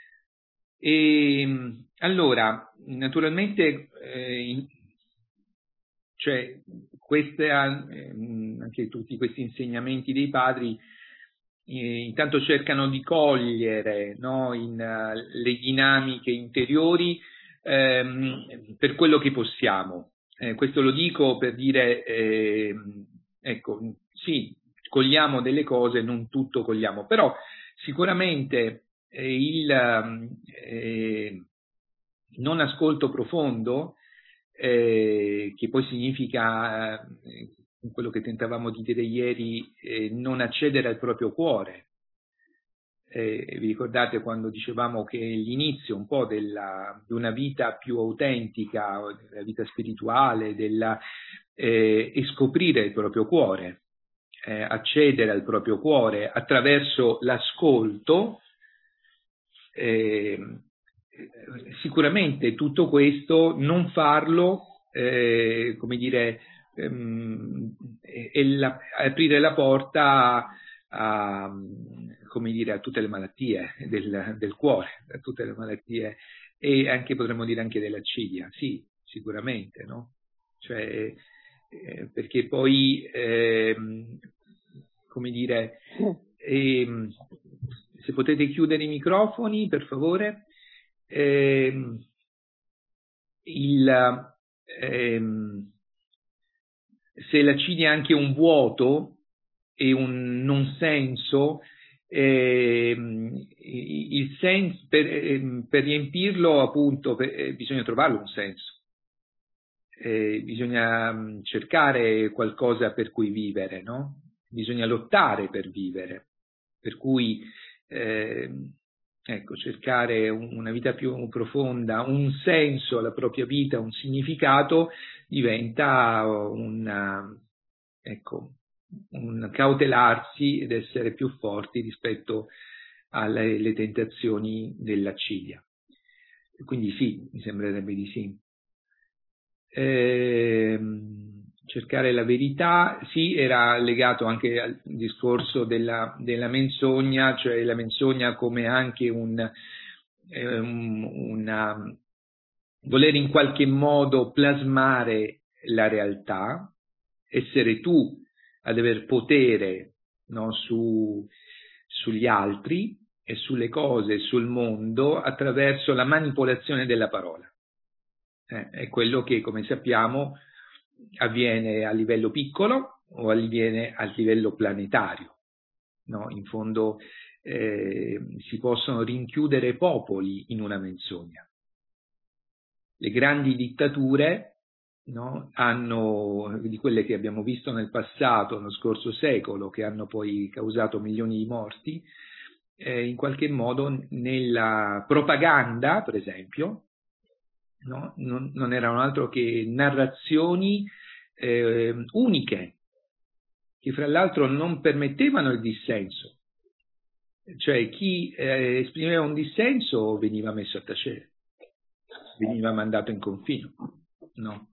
E allora, naturalmente, eh, in, cioè, queste, eh, anche tutti questi insegnamenti dei padri eh, intanto cercano di cogliere, no, in, uh, le dinamiche interiori ehm, per quello che possiamo. Eh, questo lo dico per dire, eh, ecco, sì, cogliamo delle cose, non tutto cogliamo, però sicuramente eh, il eh, non ascolto profondo, eh, che poi significa, eh, quello che tentavamo di dire ieri, eh, non accedere al proprio cuore. Eh, vi ricordate quando dicevamo che l'inizio un po' della, di una vita più autentica, della vita spirituale, della, eh, è scoprire il proprio cuore, eh, accedere al proprio cuore attraverso l'ascolto. Eh, sicuramente tutto questo, non farlo, eh, come dire, ehm, è la, aprire la porta a, a, come dire, a tutte le malattie del, del cuore, a tutte le malattie e anche potremmo dire anche della ciglia, sì, sicuramente, no? Cioè, eh, perché poi, ehm, come dire, ehm, se potete chiudere i microfoni, per favore. Ehm, il, ehm, se la ciglia è anche un vuoto e un non senso, ehm, il senso per, ehm, per riempirlo, appunto, per, eh, bisogna trovarlo un senso. Eh, bisogna cercare qualcosa per cui vivere, no? Bisogna lottare per vivere, per cui eh, ecco, cercare una vita più profonda, un senso alla propria vita, un significato, diventa una, ecco, un cautelarsi ed essere più forti rispetto alle, alle tentazioni della ciglia. Quindi sì, mi sembrerebbe di sì. Eh, cercare la verità, sì, era legato anche al discorso della, della menzogna, cioè la menzogna come anche un, eh, un una, voler in qualche modo plasmare la realtà, essere tu ad aver potere, no, su, sugli altri e sulle cose, sul mondo, attraverso la manipolazione della parola. Eh, è quello che, come sappiamo, avviene a livello piccolo o avviene a livello planetario. No? In fondo eh, si possono rinchiudere popoli in una menzogna. Le grandi dittature, no, hanno, di quelle che abbiamo visto nel passato, nello scorso secolo, che hanno poi causato milioni di morti, eh, in qualche modo nella propaganda, per esempio, no, non, non erano altro che narrazioni eh, uniche, che fra l'altro non permettevano il dissenso. Cioè chi eh, esprimeva un dissenso veniva messo a tacere, veniva mandato in confino, no?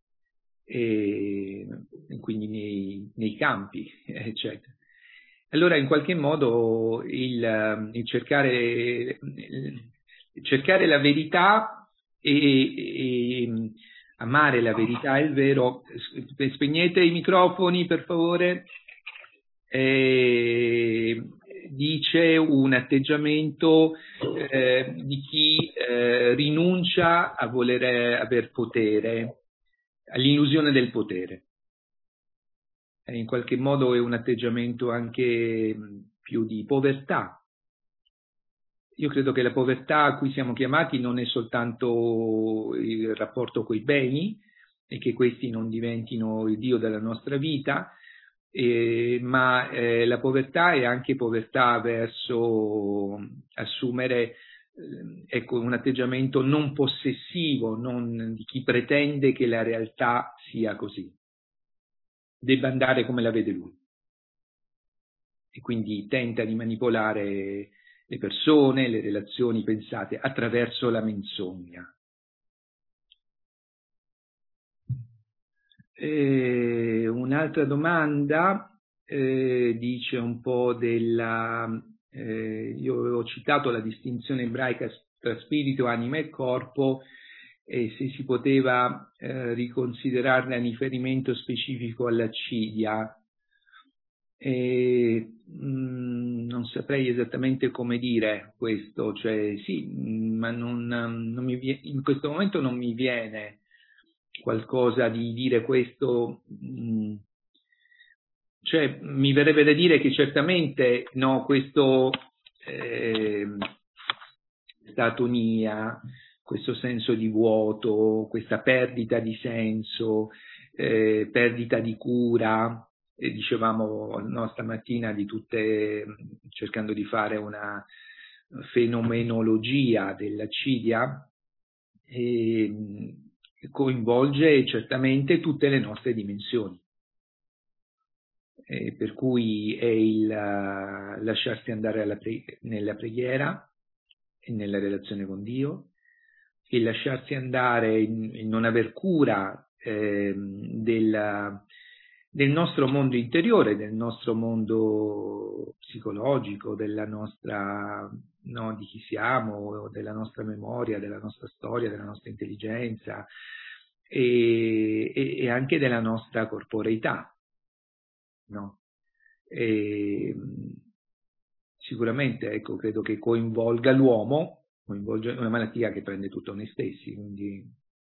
E quindi nei, nei campi, eccetera. Allora in qualche modo il, il cercare, il cercare la verità e, e amare la verità e il vero. Spegnete i microfoni per favore. Eh, dice un atteggiamento eh, di chi eh, rinuncia a voler aver potere, all'illusione del potere. E in qualche modo è un atteggiamento anche più di povertà. Io credo che la povertà a cui siamo chiamati non è soltanto il rapporto coi beni e che questi non diventino il Dio della nostra vita, eh, ma eh, la povertà è anche povertà verso assumere eh, ecco, un atteggiamento non possessivo, non di chi pretende che la realtà sia così, debba andare come la vede lui. E quindi tenta di manipolare le persone, le relazioni pensate attraverso la menzogna. Eh, un'altra domanda eh, dice un po' della... Eh, io avevo citato la distinzione ebraica tra spirito, anima e corpo, e se si poteva eh, riconsiderarne a riferimento specifico all'accidia. E, mh, non saprei esattamente come dire questo, cioè sì, mh, ma non, non mi viene, in questo momento non mi viene qualcosa di dire questo, mh, cioè mi verrebbe da dire che certamente no, questo eh, statonia, questo senso di vuoto, questa perdita di senso, eh, perdita di cura, e dicevamo no, stamattina di tutte, cercando di fare una fenomenologia dell'accidia, e coinvolge certamente tutte le nostre dimensioni, e per cui è il uh, lasciarsi andare alla pre- nella preghiera e nella relazione con Dio, il lasciarsi andare in, in non aver cura eh, della, del nostro mondo interiore, del nostro mondo psicologico, della nostra, no, di chi siamo, della nostra memoria, della nostra storia, della nostra intelligenza e, e, e anche della nostra corporeità. No? E, sicuramente, ecco, credo che coinvolga l'uomo, coinvolge una malattia che prende tutto noi stessi, quindi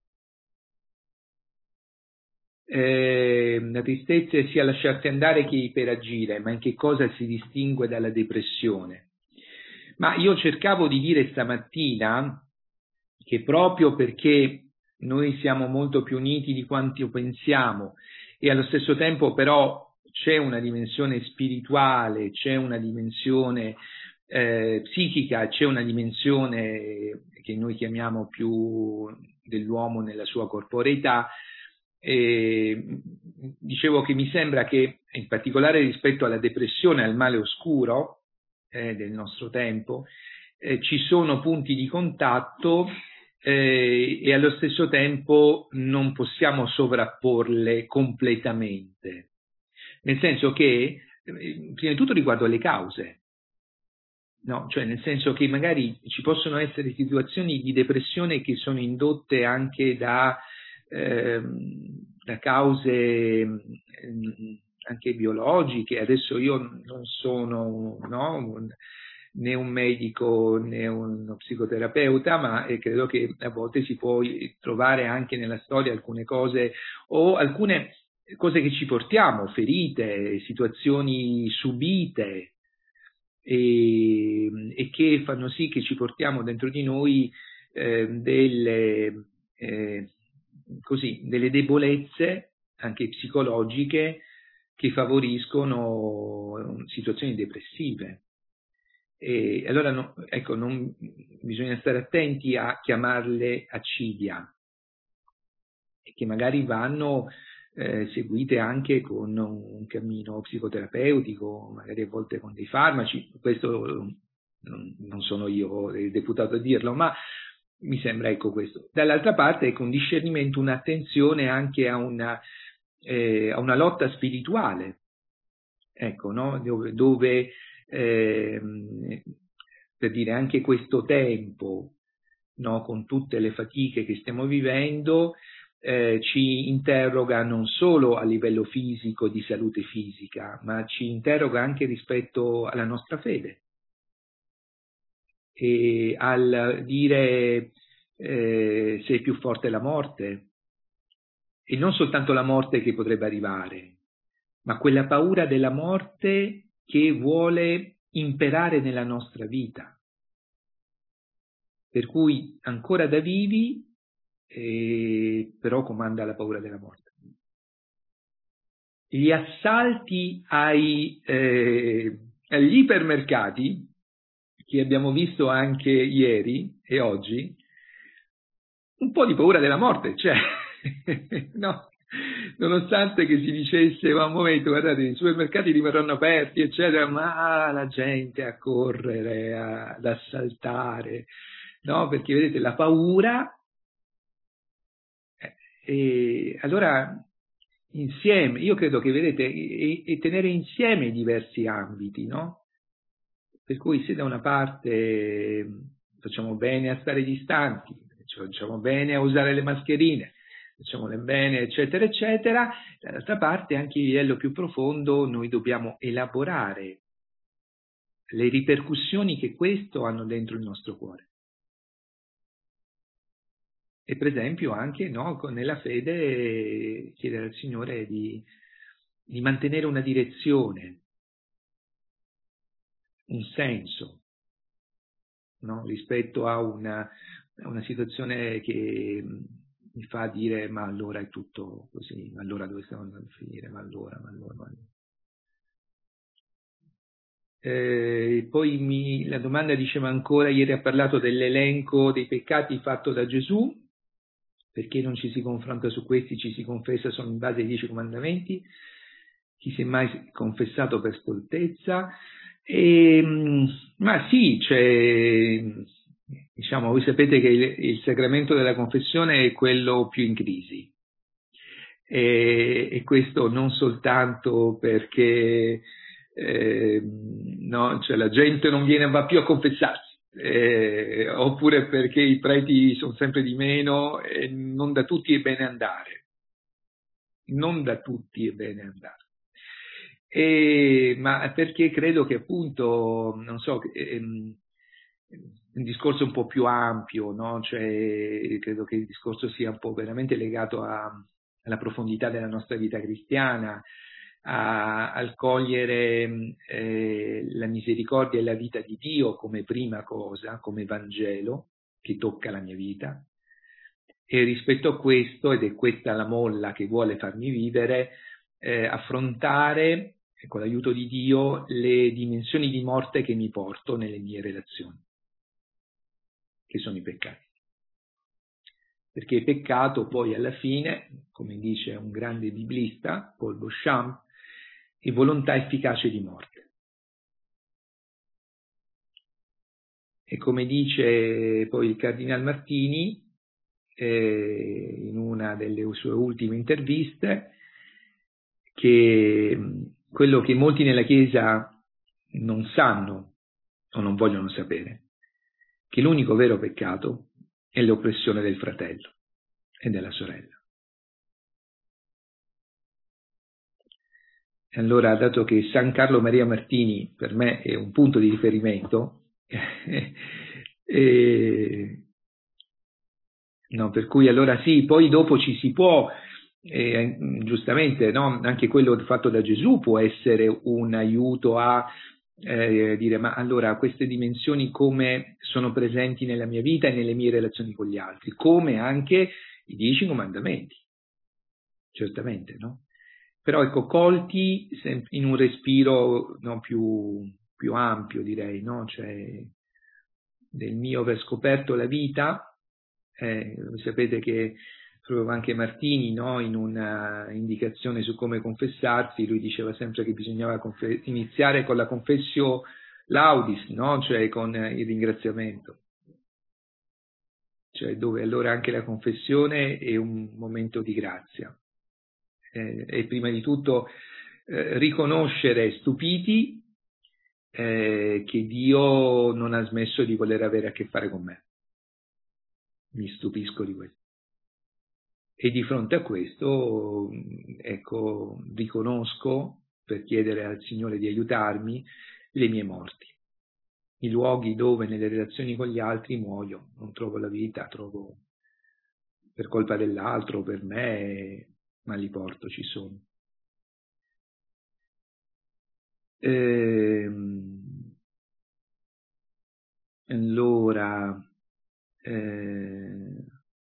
eh, la tristezza è sia lasciarsi andare che iperagire, ma in che cosa si distingue dalla depressione? Ma io cercavo di dire stamattina che proprio perché noi siamo molto più uniti di quanto pensiamo e allo stesso tempo però c'è una dimensione spirituale, c'è una dimensione eh, psichica, c'è una dimensione che noi chiamiamo più dell'uomo nella sua corporeità. E dicevo che mi sembra che in particolare rispetto alla depressione, al male oscuro eh, del nostro tempo, eh, ci sono punti di contatto eh, e allo stesso tempo non possiamo sovrapporle completamente, nel senso che eh, prima di tutto riguardo alle cause, no? Cioè nel senso che magari ci possono essere situazioni di depressione che sono indotte anche da Eh, da cause eh, anche biologiche. Adesso io non sono no, un, né un medico né uno psicoterapeuta, ma eh, credo che a volte si può trovare anche nella storia alcune cose o alcune cose che ci portiamo, ferite, situazioni subite e, e che fanno sì che ci portiamo dentro di noi eh, delle eh, così, delle debolezze anche psicologiche che favoriscono situazioni depressive. E allora no, ecco, non, bisogna stare attenti a chiamarle accidia, e che magari vanno eh, seguite anche con un cammino psicoterapeutico, magari a volte con dei farmaci. Questo non, non sono io il deputato a dirlo, ma mi sembra ecco questo. Dall'altra parte ecco un discernimento, un'attenzione anche a una, eh, a una lotta spirituale, ecco, no? Dove, dove eh, per dire anche questo tempo, no? Con tutte le fatiche che stiamo vivendo, eh, ci interroga non solo a livello fisico, di salute fisica, ma ci interroga anche rispetto alla nostra fede. E al dire eh, se è più forte la morte, e non soltanto la morte che potrebbe arrivare, ma quella paura della morte che vuole imperare nella nostra vita. Per cui ancora da vivi, eh, però comanda la paura della morte. Gli assalti ai, eh, agli ipermercati, che abbiamo visto anche ieri e oggi, un po' di paura della morte c'è, no? Nonostante che si dicesse, ma un momento, guardate, i supermercati rimarranno aperti, eccetera, ma la gente a correre, a, ad assaltare, no? Perché vedete, la paura, eh, e allora insieme, io credo che, vedete, e, e tenere insieme i diversi ambiti, no? Per cui se da una parte facciamo bene a stare distanti, facciamo bene a usare le mascherine, facciamo bene, eccetera, eccetera, dall'altra parte anche a livello più profondo noi dobbiamo elaborare le ripercussioni che questo hanno dentro il nostro cuore. E per esempio anche, no, nella fede chiedere al Signore di, di mantenere una direzione, un senso, no? Rispetto a una, a una situazione che mi fa dire ma allora è tutto così, ma allora dove stiamo andando a finire, ma allora, ma allora, ma allora. Eh, poi mi, la domanda diceva ancora, ieri ha parlato dell'elenco dei peccati fatto da Gesù, perché non ci si confronta su questi, ci si confessa solo in base ai dieci comandamenti, chi si è mai confessato per stoltezza, e, ma sì, cioè, diciamo, voi sapete che il, il sacramento della confessione è quello più in crisi, e, e questo non soltanto perché eh, no, cioè la gente non viene, va più a confessarsi, eh, oppure perché i preti sono sempre di meno e non da tutti è bene andare, non da tutti è bene andare. E, ma perché credo che appunto, non so, ehm, un discorso un po' più ampio, no? Cioè, credo che il discorso sia un po' veramente legato a, alla profondità della nostra vita cristiana, a, al cogliere eh, la misericordia e la vita di Dio come prima cosa, come Vangelo che tocca la mia vita. E rispetto a questo, ed è questa la molla che vuole farmi vivere, eh, affrontare con l'aiuto di Dio le dimensioni di morte che mi porto nelle mie relazioni, che sono i peccati. Perché peccato poi alla fine, come dice un grande biblista, Paul Beauchamp, è volontà efficace di morte. E come dice poi il Cardinal Martini, eh, in una delle sue ultime interviste, che quello che molti nella Chiesa non sanno o non vogliono sapere, che l'unico vero peccato è l'oppressione del fratello e della sorella. E allora, dato che San Carlo Maria Martini per me è un punto di riferimento, e, no, per cui allora sì, poi dopo ci si può, eh, giustamente, no, anche quello fatto da Gesù può essere un aiuto a eh, dire ma allora queste dimensioni come sono presenti nella mia vita e nelle mie relazioni con gli altri, come anche i dieci comandamenti, certamente, no? Però ecco, colti in un respiro no, più, più ampio, direi, no? Cioè, del mio aver scoperto la vita, eh, sapete che proprio anche Martini, no, in una indicazione su come confessarsi, lui diceva sempre che bisognava confe- iniziare con la confessio laudis, no? Cioè con il ringraziamento, cioè dove allora anche la confessione è un momento di grazia. Eh, e prima di tutto eh, riconoscere stupiti eh, che Dio non ha smesso di voler avere a che fare con me. Mi stupisco di questo. E di fronte a questo, ecco, riconosco, per chiedere al Signore di aiutarmi, le mie morti. I luoghi dove nelle relazioni con gli altri muoio, non trovo la vita, trovo per colpa dell'altro, per me, ma li porto, ci sono. Ehm, allora, eh,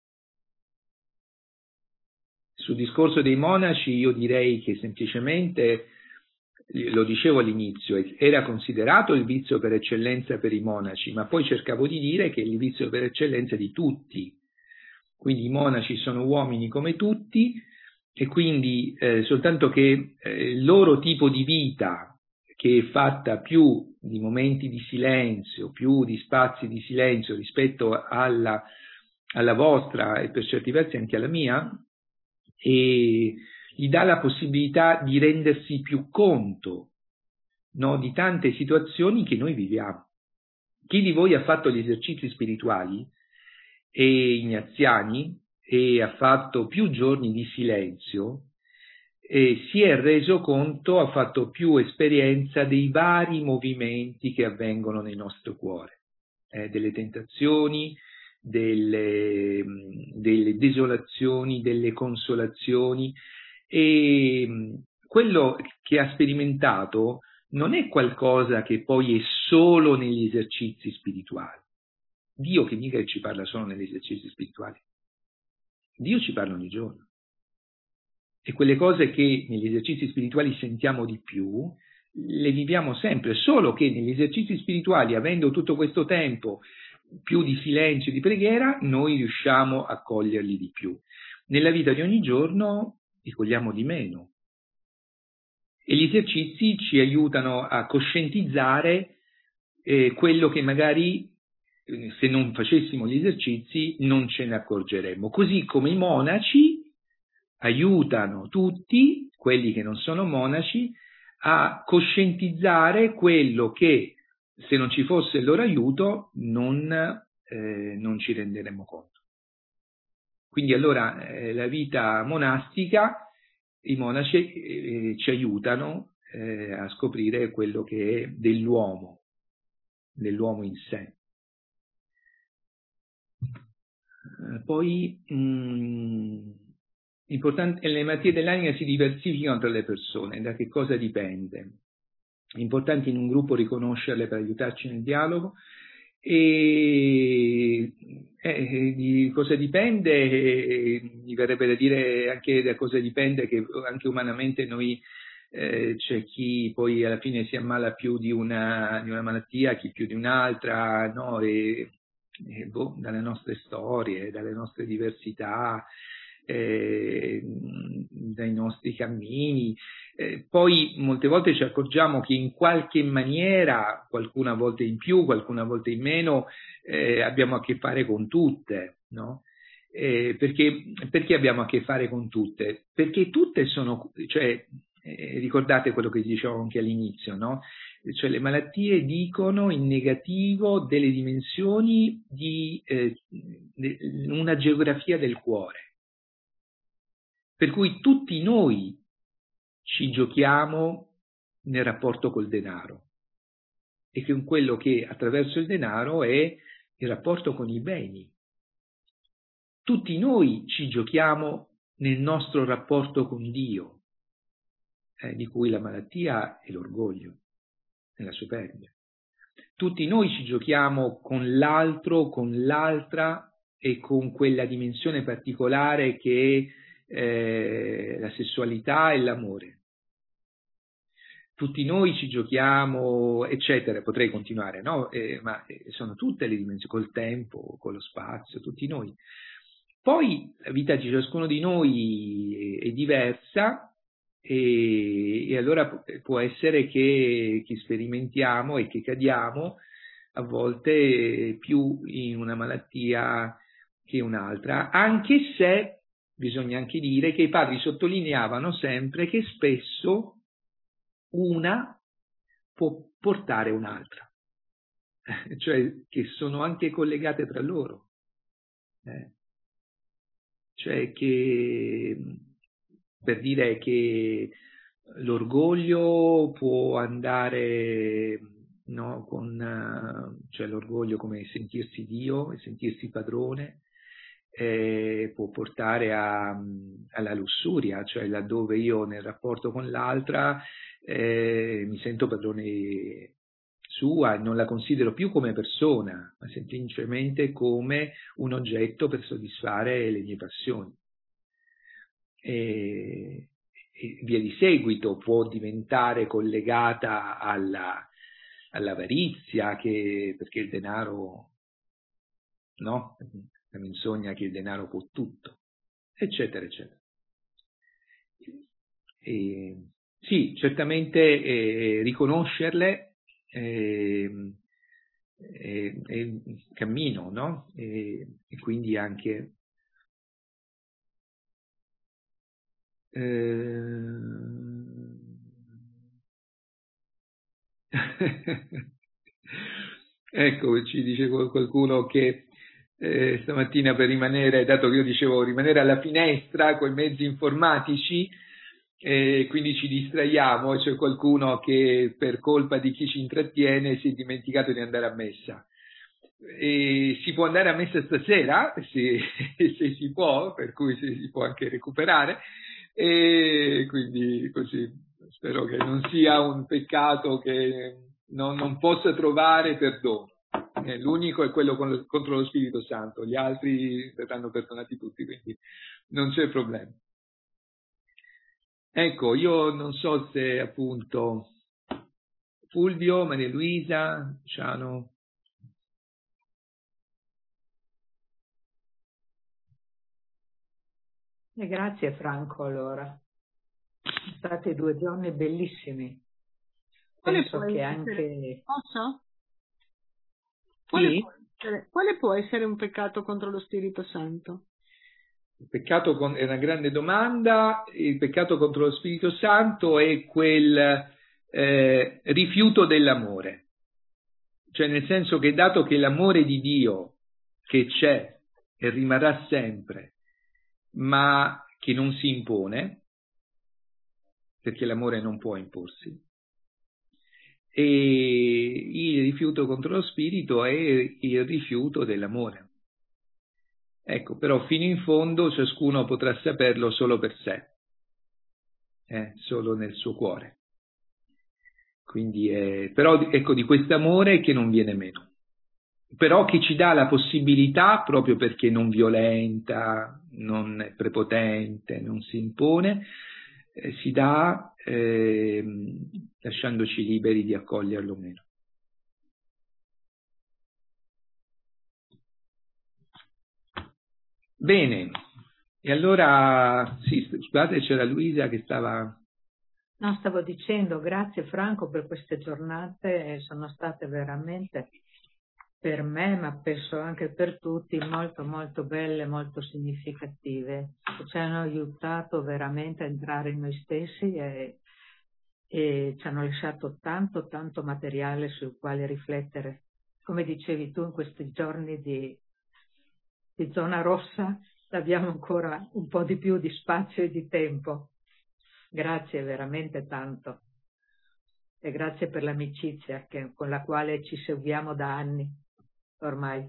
sul discorso dei monaci io direi che semplicemente, lo dicevo all'inizio, era considerato il vizio per eccellenza per i monaci, ma poi cercavo di dire che è il vizio per eccellenza di tutti. Quindi i monaci sono uomini come tutti e quindi eh, soltanto che eh, il loro tipo di vita, che è fatta più di momenti di silenzio, più di spazi di silenzio rispetto alla, alla vostra e per certi versi anche alla mia, e gli dà la possibilità di rendersi più conto, no, di tante situazioni che noi viviamo. Chi di voi ha fatto gli esercizi spirituali e ignaziani e ha fatto più giorni di silenzio e si è reso conto, ha fatto più esperienza dei vari movimenti che avvengono nel nostro cuore, eh, delle tentazioni, delle, delle desolazioni, delle consolazioni, e quello che ha sperimentato non è qualcosa che poi è solo negli esercizi spirituali. Dio che mica ci parla solo negli esercizi spirituali, Dio ci parla ogni giorno. E quelle cose che negli esercizi spirituali sentiamo di più, le viviamo sempre, solo che negli esercizi spirituali, avendo tutto questo tempo più di silenzio, di preghiera, noi riusciamo a coglierli di più. Nella vita di ogni giorno li cogliamo di meno. E gli esercizi ci aiutano a coscientizzare eh, quello che magari, eh, se non facessimo gli esercizi, non ce ne accorgeremmo. Così come i monaci aiutano tutti, quelli che non sono monaci, a coscientizzare quello che, se non ci fosse il loro aiuto, non, eh, non ci renderemmo conto. Quindi allora eh, la vita monastica, i monaci eh, ci aiutano eh, a scoprire quello che è dell'uomo, dell'uomo in sé. Eh, poi mh, importante, le malattie dell'anima si diversificano tra le persone. Da che cosa dipende? È importante in un gruppo riconoscerle per aiutarci nel dialogo. E eh, di cosa dipende? Eh, mi verrebbe da dire anche da cosa dipende che anche umanamente noi eh, c'è chi poi alla fine si ammala più di una, di una malattia, chi più di un'altra, no? E, e boh, dalle nostre storie, dalle nostre diversità, eh, dai nostri cammini. Eh, poi molte volte ci accorgiamo che in qualche maniera, qualcuna volta in più, qualcuna volta in meno, eh, abbiamo a che fare con tutte, no? Eh, perché, perché abbiamo a che fare con tutte? Perché tutte sono, cioè, eh, ricordate quello che dicevo anche all'inizio, no? Cioè le malattie dicono in negativo delle dimensioni di eh, una geografia del cuore. Per cui tutti noi ci giochiamo nel rapporto col denaro e con quello che attraverso il denaro è il rapporto con i beni. Tutti noi ci giochiamo nel nostro rapporto con Dio, eh, di cui la malattia è l'orgoglio e la superbia. Tutti noi ci giochiamo con l'altro, con l'altra e con quella dimensione particolare che è eh, la sessualità e l'amore. Tutti noi ci giochiamo, eccetera, potrei continuare, no? Eh, ma sono tutte le dimensioni, col tempo, con lo spazio, tutti noi. Poi la vita di ciascuno di noi è, è diversa e, e allora può essere che, che sperimentiamo e che cadiamo a volte più in una malattia che un'altra, anche se bisogna anche dire che i padri sottolineavano sempre che spesso una può portare un'altra, cioè che sono anche collegate tra loro, eh. Cioè che, per dire che l'orgoglio può andare, no, con, cioè l'orgoglio come sentirsi Dio e sentirsi padrone, eh, può portare a, alla lussuria, cioè laddove io nel rapporto con l'altra eh, mi sento padrone sua e non la considero più come persona, ma semplicemente come un oggetto per soddisfare le mie passioni. E, e via di seguito può diventare collegata alla, all'avarizia, che, perché il denaro, no? La menzogna che il denaro può tutto, eccetera, eccetera. E, sì, certamente eh, riconoscerle è, è, è un cammino, no? E, e quindi anche eh, ecco, ci dice qualcuno che eh, stamattina per rimanere, dato che io dicevo rimanere alla finestra con i mezzi informatici, e quindi ci distraiamo, e c'è qualcuno che per colpa di chi ci intrattiene si è dimenticato di andare a messa. E si può andare a messa stasera, se, se si può, per cui se si può anche recuperare, e quindi così spero che non sia un peccato che non, non possa trovare perdono. Eh, l'unico è quello con lo, contro lo Spirito Santo, gli altri verranno perdonati tutti, quindi non c'è problema. Ecco, io non so se appunto Fulvio, Maria Luisa, Luciano. E grazie Franco, allora. Sono stati due giorni bellissimi. Quale Penso può che essere? anche... Posso? Quale, Sì? può essere, quale può essere un peccato contro lo Spirito Santo? Il peccato con, è una grande domanda. Il peccato contro lo Spirito Santo è quel eh, rifiuto dell'amore, cioè nel senso che dato che l'amore di Dio che c'è e rimarrà sempre, ma che non si impone, perché l'amore non può imporsi, e il rifiuto contro lo spirito è il rifiuto dell'amore. Ecco, però fino in fondo ciascuno potrà saperlo solo per sé, eh, solo nel suo cuore. Quindi è, però ecco, di quest'amore che non viene meno, però che ci dà la possibilità, proprio perché non violenta, non è prepotente, non si impone, eh, si dà eh, lasciandoci liberi di accoglierlo o meno. Bene, e allora, sì, scusate, c'era Luisa che stava... No, stavo dicendo, grazie Franco per queste giornate, sono state veramente per me, ma penso anche per tutti, molto molto belle, molto significative, che ci hanno aiutato veramente a entrare in noi stessi e, e ci hanno lasciato tanto tanto materiale sul quale riflettere. Come dicevi tu, in questi giorni di, di zona rossa abbiamo ancora un po' di più di spazio e di tempo. Grazie veramente tanto e grazie per l'amicizia che, con la quale ci seguiamo da anni ormai.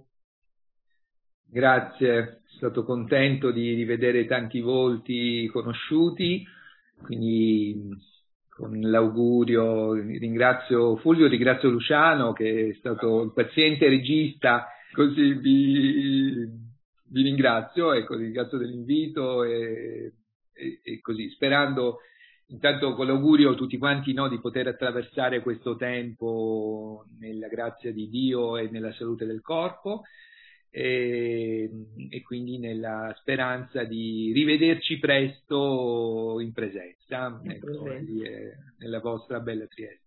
Grazie, sono stato contento di rivedere tanti volti conosciuti, quindi con l'augurio ringrazio Fulvio, ringrazio Luciano che è stato il paziente regista, così vi, vi ringrazio, ecco, ringrazio dell'invito e, e, e così, sperando intanto con l'augurio tutti quanti, no, di poter attraversare questo tempo nella grazia di Dio e nella salute del corpo. E, e quindi nella speranza di rivederci presto in presenza, In ecco, presenza. nella vostra bella Trieste.